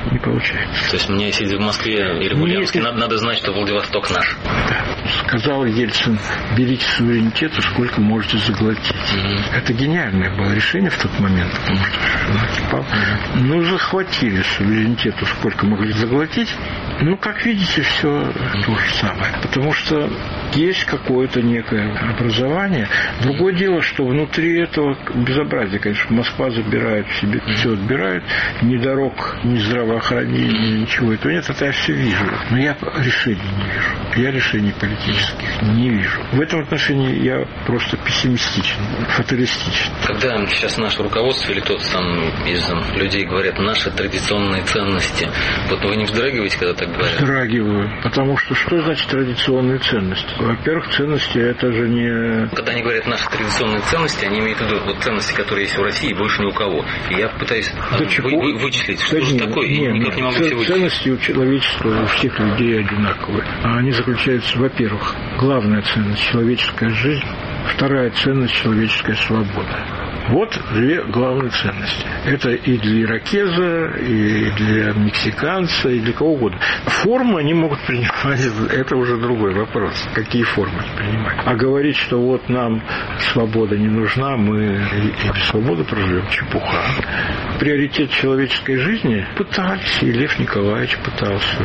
не получается. То есть мне, сидя в Москве или в Ульяновске, надо, надо знать, что Владивосток наш. Да. Сказал Ельцин, берите суверенитет, сколько можете заглотить. Mm-hmm. Это гениальное было решение в тот момент, потому что папа, ну, захватили суверенитет, сколько могли заглотить. Ну, как видите, все то же самое. Потому что есть какое-то некое образование. Другое дело, что внутри этого безобразия, конечно, Москва забирает себе, все отбирает, ни дорог, ни здравоохранения, ничего этого нет, это я все вижу. Но я решений не вижу. Я решений политических не вижу. В этом отношении я просто пессимистичен, фаталистичен. Когда сейчас наше руководство или кто-то там из людей говорят «наши традиционные ценности», вот вы не вздрагиваете, когда так говорят? Вздрагиваю. Потому что что значит традиционные ценности? Во-первых, ценности это же не... Когда они говорят «наши традиционные ценности», они имеют в виду вот ценности, которые есть у России, и больше ни у кого. И я пытаюсь да вы, чего? вы, вычислить, что да же нет, такое, нет, и никак нет. не могу все вычислить. Ценности у человечества, у всех людей одинаковые. Они заключаются, во-первых, главная ценность – человеческая жизнь, вторая ценность – человеческая свобода. Вот две главные ценности. Это и для иракеза, и для мексиканца, и для кого угодно. Формы они могут принимать, это уже другой вопрос. Какие формы они принимают. А говорить, что вот нам свобода не нужна, мы и без свободы проживем, чепуха. Приоритет человеческой жизни пытались, и Лев Николаевич пытался,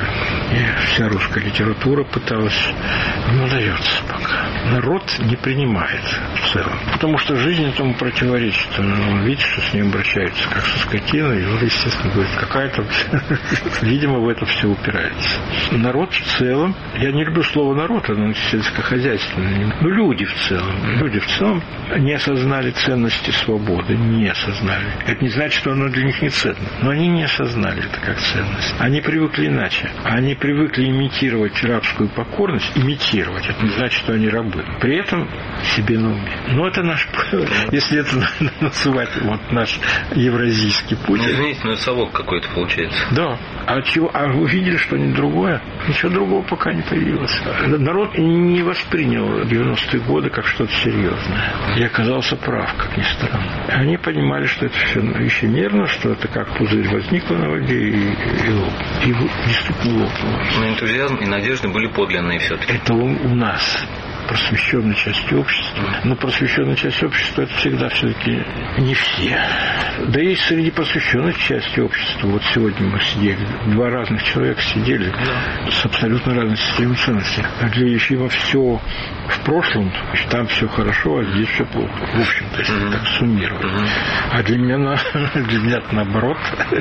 и вся русская литература пыталась. Не удается пока. Народ не принимает в целом. Потому что жизнь этому противоречит. Он видит, что с ним обращаются как со скотиной, и он, естественно, говорит, какая-то... Видимо, в это все упирается. Народ в целом, я не люблю слово народ, оно сельскохозяйственное, но люди в целом, люди в целом не осознали ценности свободы, не осознали. Это не значит, что оно для них не ценно, но они не осознали это как ценность. Они привыкли иначе. Они привыкли имитировать рабскую покорность, имитировать, это не значит, что они рабы. При этом себе на уме. Но это наш... Если это называть вот наш евразийский путь. Ну, извините, но это совок какой-то получается. Да. А чего? А вы видели что-нибудь другое? Ничего другого пока не появилось. Народ не воспринял девяностые годы как что-то серьезное. И оказался прав, как ни странно. Они понимали, что это все эфемерно, что это как пузырь возникло на воде и, и лопнуло. И действительно лопнуло. Но энтузиазм и надежды были подлинные все-таки. Это у, у нас. Просвещенной части общества. Но просвещенная часть общества это всегда все-таки не все. Да и среди просвещенной части общества. Вот сегодня мы сидели, два разных человека сидели да. с абсолютно разной системой ценностей. А для Ефима все в прошлом, там все хорошо, а здесь все плохо. В общем-то, если mm-hmm. так суммировать. Mm-hmm. А для меня, для меня наоборот.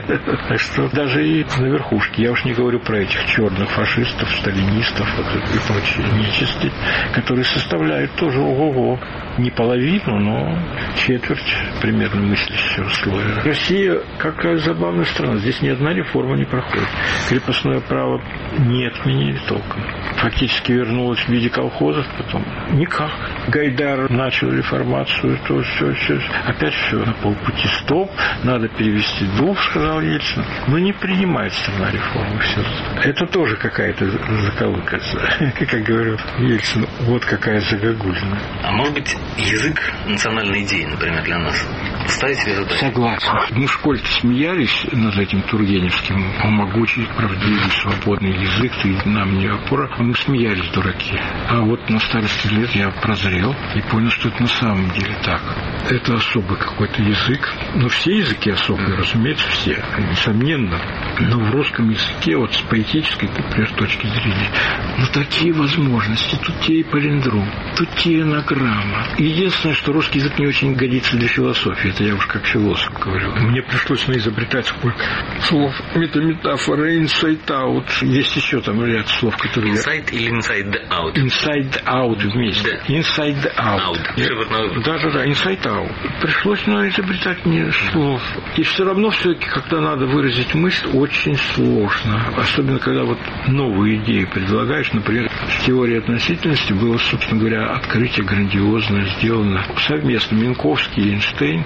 Так что даже и на верхушке. Я уж не говорю про этих черных фашистов, сталинистов и прочие нечисти, которые составляют тоже ого-го. Не половину, но четверть примерно мыслящего слоя. Россия какая забавная страна. Здесь ни одна реформа не проходит. Крепостное право не отменили толком. Фактически вернулось в виде колхозов потом. Никак. Гайдар начал реформацию, то все, все. Опять все на полпути. Стоп, надо перевести дух, сказал Ельцин. Но не принимает страна реформы. Все. Это тоже какая-то заколыка. Как говорил Ельцин, вот какая загогулина. А может быть, язык национальной идеи, например, для нас? Ставить себе задачу? Согласен. Мы в школе смеялись над этим Тургеневским. О, могучий, правдивый, свободный язык, ты нам не опора. Мы смеялись, дураки. А вот на старости лет я прозрел и понял, что это на самом деле так. Это особый какой-то язык. Но все языки особые, разумеется, все. Несомненно. Но в русском языке, вот с поэтической, например, точки зрения, ну такие возможности. Тут тебе и палиндром, тут тебе анаграмма. Единственное, что русский язык не очень годится для философии. Это я уж как философ говорю. Мне пришлось наизобретать сколько слов. Метаметафора, inside out. Есть еще там ряд слов, которые... Inside или inside out? Inside out вместе. Да. Inside out. out. Да, да, да, inside out. Пришлось наизобретать мне слов. И все равно все-таки, когда надо выразить мысль, очень сложно. Особенно, когда вот новые идеи предлагаешь. Например, в теории относительности было, собственно говоря, открытие грандиозное сделано совместно Минковский и Эйнштейн,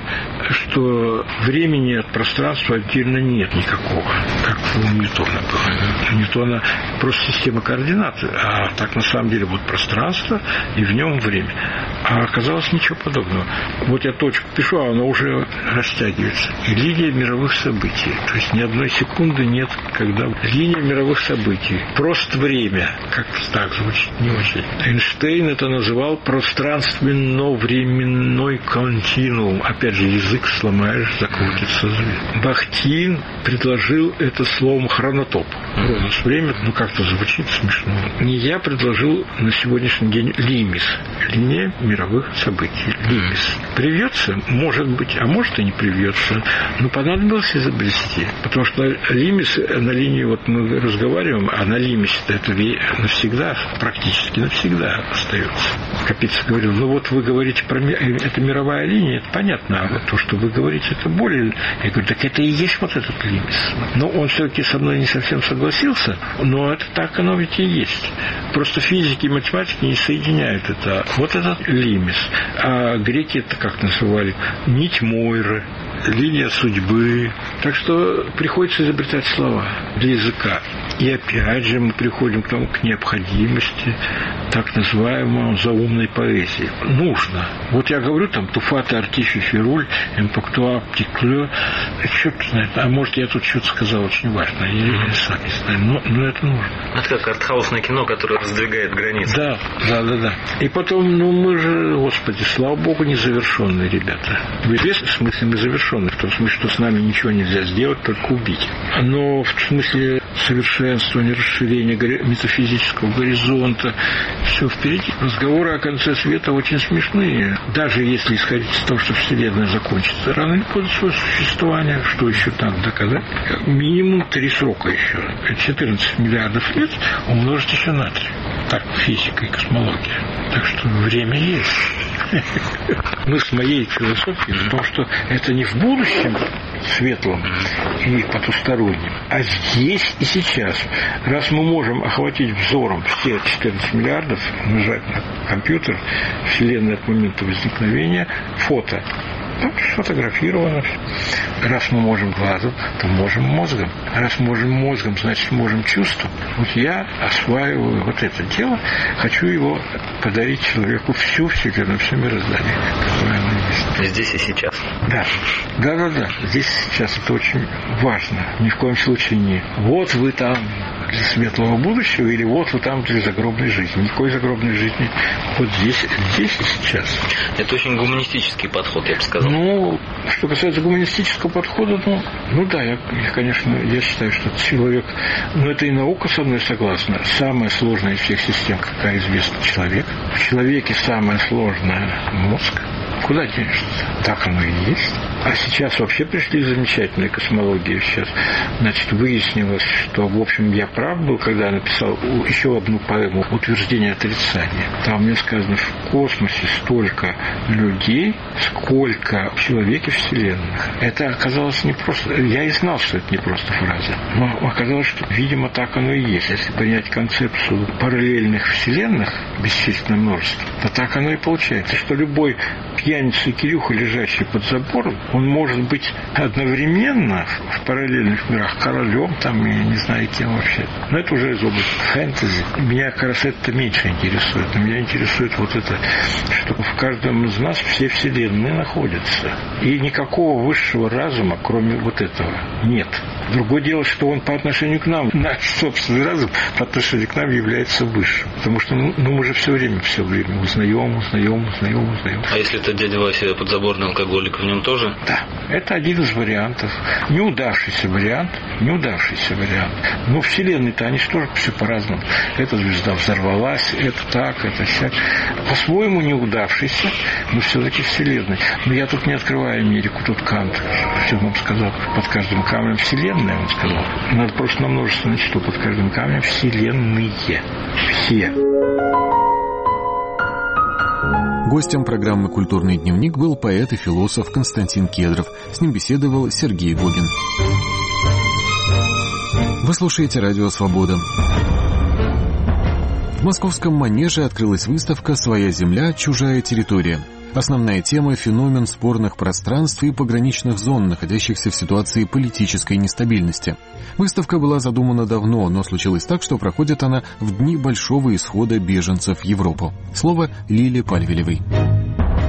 что времени от пространства отдельно нет никакого, как у Ньютона было. У Ньютона просто система координат, а так на самом деле вот пространство и в нем время. А оказалось ничего подобного. Вот я точку пишу, а она уже растягивается. И линия мировых событий. То есть ни одной секунды секунды нет, когда линия мировых событий. Просто время. Как-то так звучит, не очень. Эйнштейн это называл пространственно-временной континуум. Опять же, язык сломаешь, закрутится. Бахтин предложил это словом хронотоп. Хронос время, ну как-то звучит смешно. Не я предложил на сегодняшний день лимис. Линия мировых событий. Лимис. Привьется? Может быть, а может и не привьется. Но понадобилось изобрести. Потому что лимис на линии, вот мы разговариваем, а на лимисе это навсегда, практически навсегда остается. Капица говорил, ну вот вы говорите про это мировая линия, это понятно, а вот то, что вы говорите, это более... Я говорю, так это и есть вот этот лимис. Но он все-таки со мной не совсем согласился, но это так оно ведь и есть. Просто физики и математики не соединяют это. Вот этот лимис. А греки это как называли? Нить Мойры, линия судьбы. Так что приходится изобретать слова для языка. И опять же мы приходим к тому, к необходимости так называемой заумной поэзии. Нужно. Вот я говорю там туфата артифи фируль, эмпактуа птиклё. Черт знает. А может я тут что-то сказал очень важно. Я сам не знаю. Но, но это нужно. Это как артхаусное кино, которое раздвигает границы. Да, да, да, да. И потом, ну мы же, господи, слава богу, незавершенные ребята. В известном смысле мы завершенные. В том смысле, что с нами ничего нельзя сделать, только убить. Но в смысле совершенствования, расширения метафизического горизонта, все впереди. Разговоры о конце света очень смешные. Даже если исходить из того, что Вселенная закончится рано или поздно свое существование, что еще там доказать? Минимум три срока еще. четырнадцать миллиардов лет умножить еще на три. Так, физика и космология. Так что время есть. Мысль моей философии в том, что это не в будущем светлом и потустороннем, а здесь и сейчас. Раз мы можем охватить взором все четырнадцать миллиардов, нажать на компьютер, Вселенная от момента возникновения, фото, сфотографировано. Раз мы можем глазом, то можем мозгом. Раз можем мозгом, значит можем чувством. Вот я осваиваю вот это дело, хочу его подарить человеку всю Вселенную, все мироздание, какое оно есть. Здесь и сейчас. Да. Да, да, да. Здесь и сейчас это очень важно. Ни в коем случае не вот вы там для светлого будущего или вот вы там для загробной жизни. Никакой загробной жизни. Вот здесь, здесь и сейчас. Это очень гуманистический подход, я бы сказал. Ну, что касается гуманистического подхода, ну, ну да, я, конечно, я считаю, что человек, ну это и наука со мной согласна, самая сложная из всех систем, какая известна, человек. В человеке самое сложное мозг. Куда денешься? Так оно и есть. А сейчас вообще пришли замечательные космологии. Сейчас, значит, выяснилось, что, в общем, я прав был, когда написал еще одну поэму «Утверждение отрицания». Там мне сказано, в космосе столько людей, сколько в человеке вселенных. Это оказалось не просто... Я и знал, что это не просто фраза. Но оказалось, что, видимо, так оно и есть. Если принять концепцию параллельных вселенных, бесчисленное множество, то так оно и получается, что любой пьяница и Кирюха, лежащий под забором, он может быть одновременно в параллельных мирах королем, там, я не знаю, кем вообще. Но это уже из области фэнтези. Меня как раз это меньше интересует. Но меня интересует вот это, что в каждом из нас все вселенные находятся. И никакого высшего разума, кроме вот этого, нет. Другое дело, что он по отношению к нам, наш собственный разум по отношению к нам является высшим. Потому что ну, мы же все время, все время узнаем, узнаем, узнаем, узнаем. А если это дядя Вася подзаборный алкоголик, в нем тоже? Да, это один из вариантов. Неудавшийся вариант, неудавшийся вариант. Но вселенные-то, они же тоже все по-разному. Эта звезда взорвалась, это так, это сяк. По-своему неудавшийся, но все-таки вселенная. Но я тут не открываю Америку, тут Кант все вам сказал. Под каждым камнем вселенная, он сказал. Надо просто на множественное число, под каждым камнем вселенные. Все. Гостем программы «Культурный дневник» был поэт и философ Константин Кедров. С ним беседовал Сергей Гогин. Вы слушаете «Радио Свобода». В московском Манеже открылась выставка «Своя земля, чужая территория». Основная тема – феномен спорных пространств и пограничных зон, находящихся в ситуации политической нестабильности. Выставка была задумана давно, но случилось так, что проходит она в дни большого исхода беженцев в Европу. Слово Лиле Пальвелевой.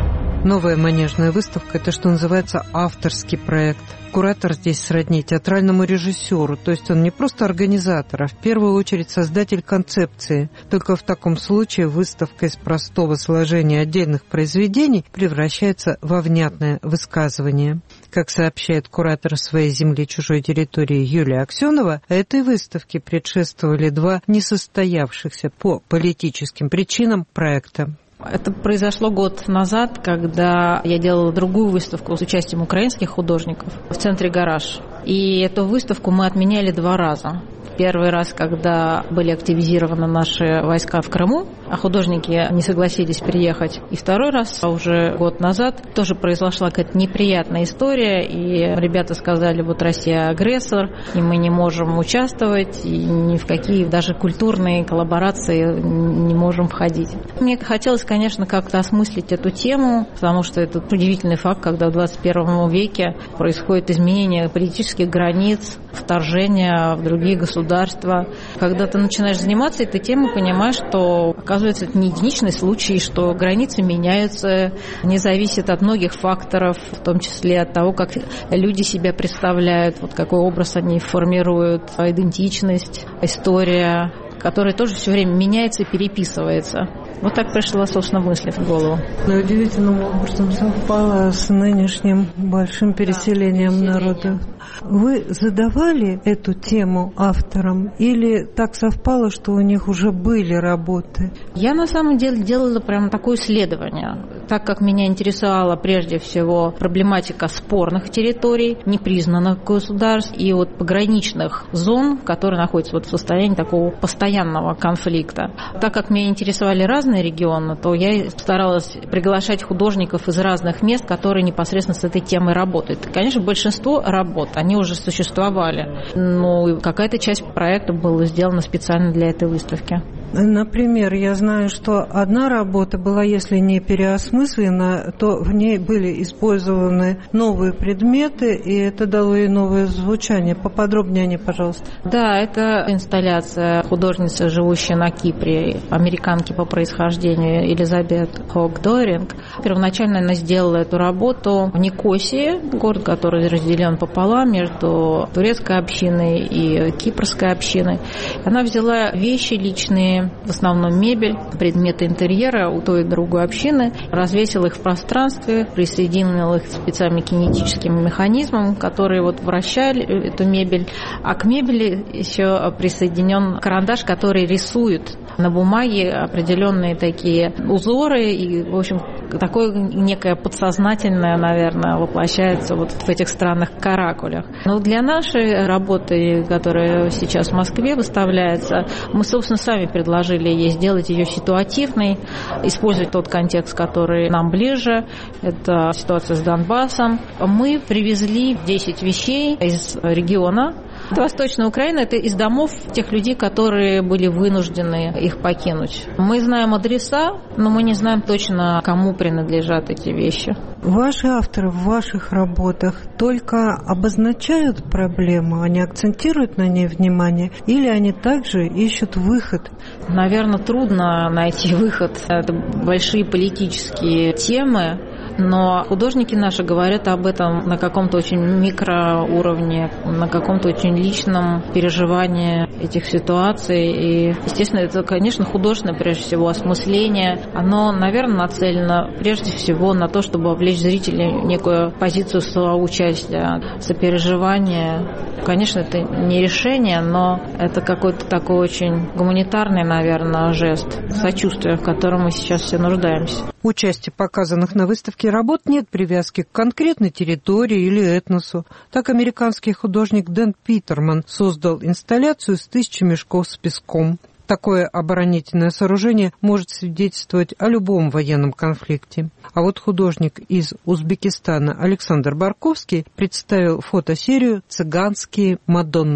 Новая манежная выставка – это, что называется, авторский проект. Куратор здесь сродни театральному режиссеру, то есть он не просто организатор, а в первую очередь создатель концепции. Только в таком случае выставка из простого сложения отдельных произведений превращается во внятное высказывание. Как сообщает куратор «Своей земли, чужой территории» Юлия Аксенова, этой выставке предшествовали два несостоявшихся по политическим причинам проекта. Это произошло год назад, когда я делала другую выставку с участием украинских художников в центре «Гараж». И эту выставку мы отменяли два раза. Первый раз, когда были активизированы наши войска в Крыму, а художники не согласились приехать. И второй раз, уже год назад, тоже произошла какая-то неприятная история, и ребята сказали, вот Россия агрессор, и мы не можем участвовать, и ни в какие даже культурные коллаборации не можем входить. Мне хотелось, конечно, как-то осмыслить эту тему, потому что это удивительный факт, когда в двадцать первом веке происходит изменение политических границ, вторжение в другие государства. Когда ты начинаешь заниматься этой темой, понимаешь, что, оказывается, это не единичный случай, что границы меняются, не зависит от многих факторов, в том числе от того, как люди себя представляют, вот какой образ они формируют, идентичность, история, которая тоже все время меняется и переписывается. Вот так пришла, собственно, мысль в голову. Но удивительным образом совпало с нынешним большим переселением да, народа. Вы задавали эту тему авторам или так совпало, что у них уже были работы? Я на самом деле делала прямо такое исследование. Так как меня интересовала прежде всего проблематика спорных территорий, непризнанных государств и вот пограничных зон, которые находятся вот в состоянии такого постоянного конфликта. Так как меня интересовали разные регионы, то я старалась приглашать художников из разных мест, которые непосредственно с этой темой работают. И, конечно, большинство работ, они уже существовали, но какая-то часть проекта была сделана специально для этой выставки. Например, я знаю, что одна работа была, если не переосмыслена, то в ней были использованы новые предметы, и это дало ей новое звучание. Поподробнее о ней, пожалуйста. Да, это инсталляция художницы, живущей на Кипре, американки по происхождению Элизабет Хок-Доринг. Первоначально она сделала эту работу в Никосии, город, который разделен пополам между турецкой общиной и кипрской общиной. Она взяла вещи личные, в основном мебель, предметы интерьера у той и другой общины, развесила их в пространстве, присоединила их специальным кинетическим механизмом, которые вот вращали эту мебель, а к мебели еще присоединен карандаш, который рисует на бумаге определенные такие узоры, и, в общем, такое некое подсознательное, наверное, воплощается вот в этих странных каракулях. Но для нашей работы, которая сейчас в Москве выставляется, мы, собственно, сами предложили ей сделать ее ситуативной, использовать тот контекст, который нам ближе. Это ситуация с Донбассом. Мы привезли десять вещей из региона. Восточная Украина – это из домов тех людей, которые были вынуждены их покинуть. Мы знаем адреса, но мы не знаем точно, кому принадлежат эти вещи. Ваши авторы в ваших работах только обозначают проблему, они акцентируют на ней внимание, или они также ищут выход? Наверное, трудно найти выход. Это большие политические темы. Но художники наши говорят об этом на каком-то очень микроуровне, на каком-то очень личном переживании этих ситуаций. И, естественно, это, конечно, художественное, прежде всего, осмысление. Оно, наверное, нацелено прежде всего на то, чтобы вовлечь зрителей в некую позицию соучастия, сопереживания. Конечно, это не решение, но это какой-то такой очень гуманитарный, наверное, жест сочувствия, в котором мы сейчас все нуждаемся. Участие показанных на выставке работ нет привязки к конкретной территории или этносу. Так американский художник Дэн Питерман создал инсталляцию с тысячи мешков с песком. Такое оборонительное сооружение может свидетельствовать о любом военном конфликте. А вот художник из Узбекистана Александр Барковский представил фотосерию «Цыганские Мадонны».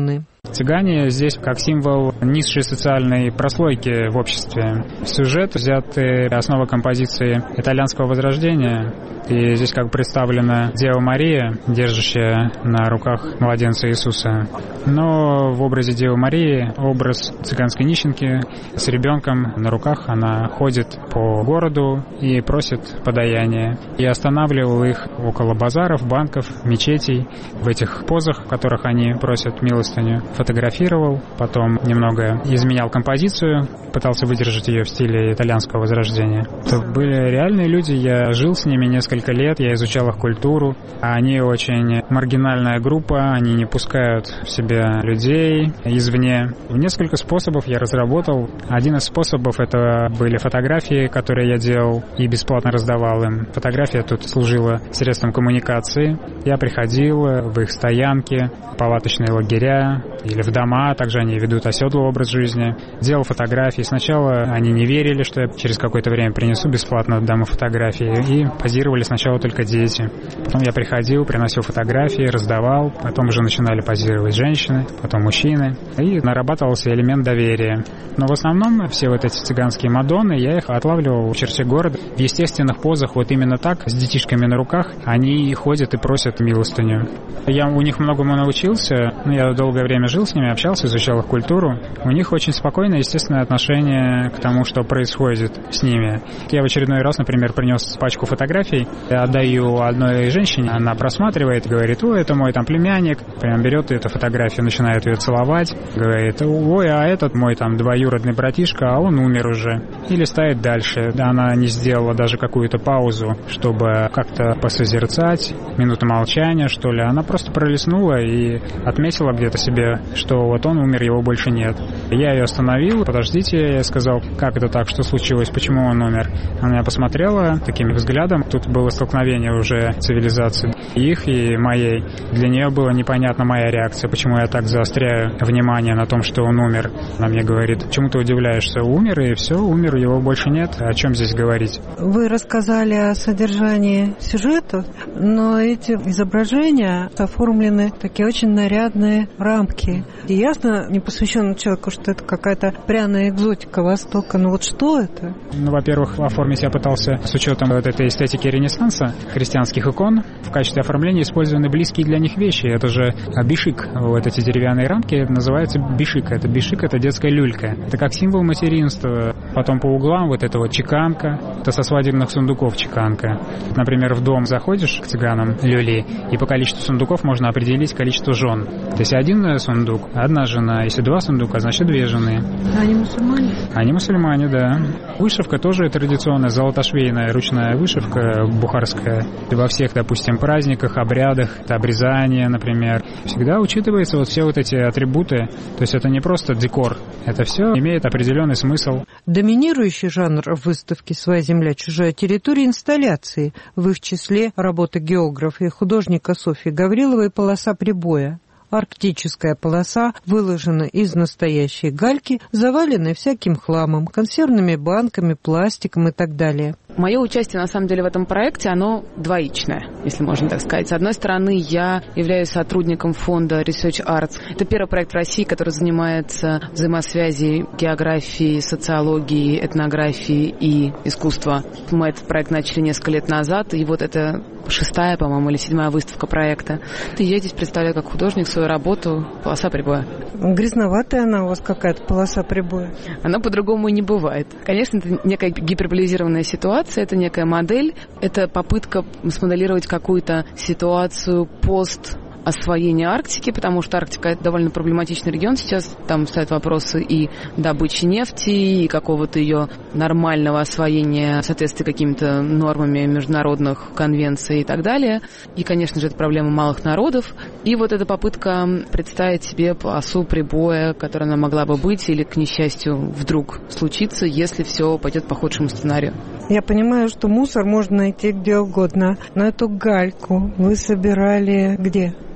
Цыгане здесь как символ низшей социальной прослойки в обществе. Сюжет взят основа композиции итальянского возрождения. И здесь как представлена Дева Мария, держащая на руках младенца Иисуса. Но в образе Девы Марии образ цыганской нищенки с ребенком на руках. Она ходит по городу и просит подаяние. И останавливал их около базаров, банков, мечетей. В этих позах, в которых они просят милостыню, фотографировал. Потом немного изменял композицию, пытался выдержать ее в стиле итальянского возрождения. Это были реальные люди, я жил с ними несколько лет, я изучал их культуру. Они очень маргинальная группа, они не пускают в себя людей извне. Несколько способов я разработал. Один из способов — это были фотографии, которые я делал и бесплатно раздавал им. Фотография тут служила средством коммуникации. Я приходил в их стоянки, палаточные лагеря или в дома, также они ведут оседлый образ жизни. Делал фотографии. Сначала они не верили, что я через какое-то время принесу бесплатно, отдам им фотографии, и позировали сначала только дети. Потом я приходил, приносил фотографии, раздавал, потом уже начинали позировать женщины, потом мужчины, и нарабатывался элемент доверия. Но в основном все вот эти цыганские мадонны, я их отлавливал в черте города, в естественных позах, вот именно так, с детишками на руках, они ходят и просят милостыню. Я у них многому научился, я долгое время жил с ними, общался, изучал их культуру. У них очень спокойное, естественное отношение к тому, что происходит с ними. Я в очередной раз, например, принес пачку фотографий, я отдаю одной женщине, она просматривает, говорит: ой, это мой там племянник, прям берет эту фотографию, начинает ее целовать, говорит: ой, а этот мой там двоюродный братишка, а он умер уже. И листает дальше. Она не сделала даже какую-то паузу, чтобы как-то посозерцать, минуту молчания, что ли. Она просто пролистнула и отметила где-то себе, что вот он умер, его больше нет. Я ее остановил: подождите, я сказал: как это так, что случилось, почему он умер? Она меня посмотрела таким взглядом. Тут было столкновение уже цивилизаций, их и моей. Для нее было непонятна моя реакция, почему я так заостряю внимание на том, что он умер. Она мне говорит: чему ты удивляешься? Умер, и все, умер, его больше нет. О чем здесь говорить? Вы рассказали о содержании сюжета, но эти изображения оформлены в такие очень нарядные рамки. И ясно непосвященному человеку, что это какая-то пряная экзотика Востока. Но вот что это? Ну, во-первых, оформить я пытался с учетом вот этой эстетики Ренессанса, христианских икон. В качестве оформления использованы близкие для них вещи. Это же бишик. Вот эти деревянные рамки называются бишик. Это бишик, это детская люлька. Это как символ материнства. Потом по углам вот это вот чеканка. Это со свадебных сундуков чеканка. Например, в дом заходишь к цыганам люли, и по количеству сундуков можно определить количество жен. То есть один сундук, одна жена. Если два сундука, значит две жены. Они мусульмане? Они мусульмане, да. Вышивка тоже традиционная, золотошвейная ручная вышивка бухарская. Во всех, допустим, праздниках, обрядах, это обрезание, например, всегда учитывается вот все вот эти атрибуты. То есть это не просто декор, это все имеет определенный смысл. Доминирующий жанр в выставке «Своя земля, чужая территория» — инсталляции, в их числе работы географа и художника Софьи Гавриловой «Полоса прибоя». Арктическая полоса выложена из настоящей гальки, заваленной всяким хламом, консервными банками, пластиком и так далее. Мое участие, на самом деле, в этом проекте, оно двоичное, если можно так сказать. С одной стороны, я являюсь сотрудником фонда Research Arts. Это первый проект в России, который занимается взаимосвязью географии, социологии, этнографии и искусства. Мы этот проект начали несколько лет назад, и вот это шестая, по-моему, или седьмая выставка проекта. И я здесь представляю как художник свою работу «Полоса прибоя». Грязноватая она у вас какая-то полоса прибоя? Она по-другому и не бывает. Конечно, это некая гиперболизированная ситуация, это некая модель, это попытка смоделировать какую-то ситуацию пост освоения Арктики, потому что Арктика — это довольно проблематичный регион сейчас. Там стоят вопросы и добычи нефти, и какого-то ее нормального освоения в соответствии с какими-то нормами международных конвенций и так далее. И, конечно же, это проблема малых народов. И вот эта попытка представить себе полосу прибоя, которая она могла бы быть, или, к несчастью, вдруг случится, если все пойдет по худшему сценарию. Я понимаю, что мусор можно найти где угодно, но эту гальку вы собирали где?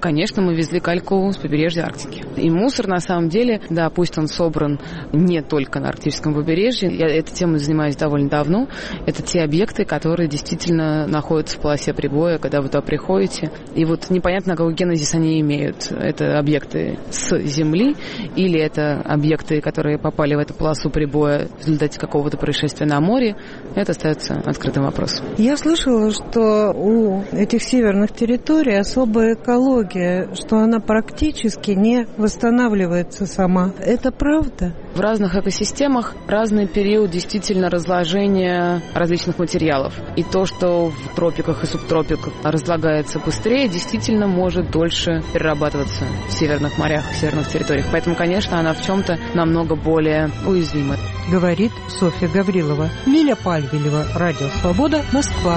конечно, мы везли кальку с побережья Арктики. И мусор, на самом деле, да, пусть он собран не только на арктическом побережье, я этой темой занимаюсь довольно давно, это те объекты, которые действительно находятся в полосе прибоя, когда вы туда приходите, и вот непонятно, какой генезис они имеют. Это объекты с Земли или это объекты, которые попали в эту полосу прибоя в результате какого-то происшествия на море, это остается открытым вопросом. Я слышала, что у этих северных территорий особая экология, что она практически не восстанавливается сама. Это правда? В разных экосистемах разный период действительно разложения различных материалов. И то, что в тропиках и субтропиках разлагается быстрее, действительно может дольше перерабатываться в северных морях, в северных территориях. Поэтому, конечно, она в чем-то намного более уязвима. Говорит Софья Гаврилова. Лиля Пальвилева, Радио Свобода, Москва.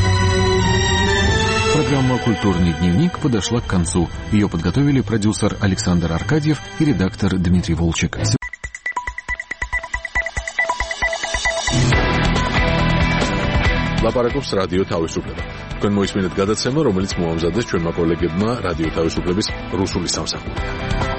Программа «Культурный дневник» подошла к концу. Ее подготовили продюсер Александр Аркадьев и редактор Дмитрий Волчек. ლაპარაკობს რადიო თავისუფლება. თქვენ მოისმინეთ გადაცემა, რომელიც მოამზადეს ჩვენმა კოლეგებმა რადიო თავისუფლების რუსული სამსახური.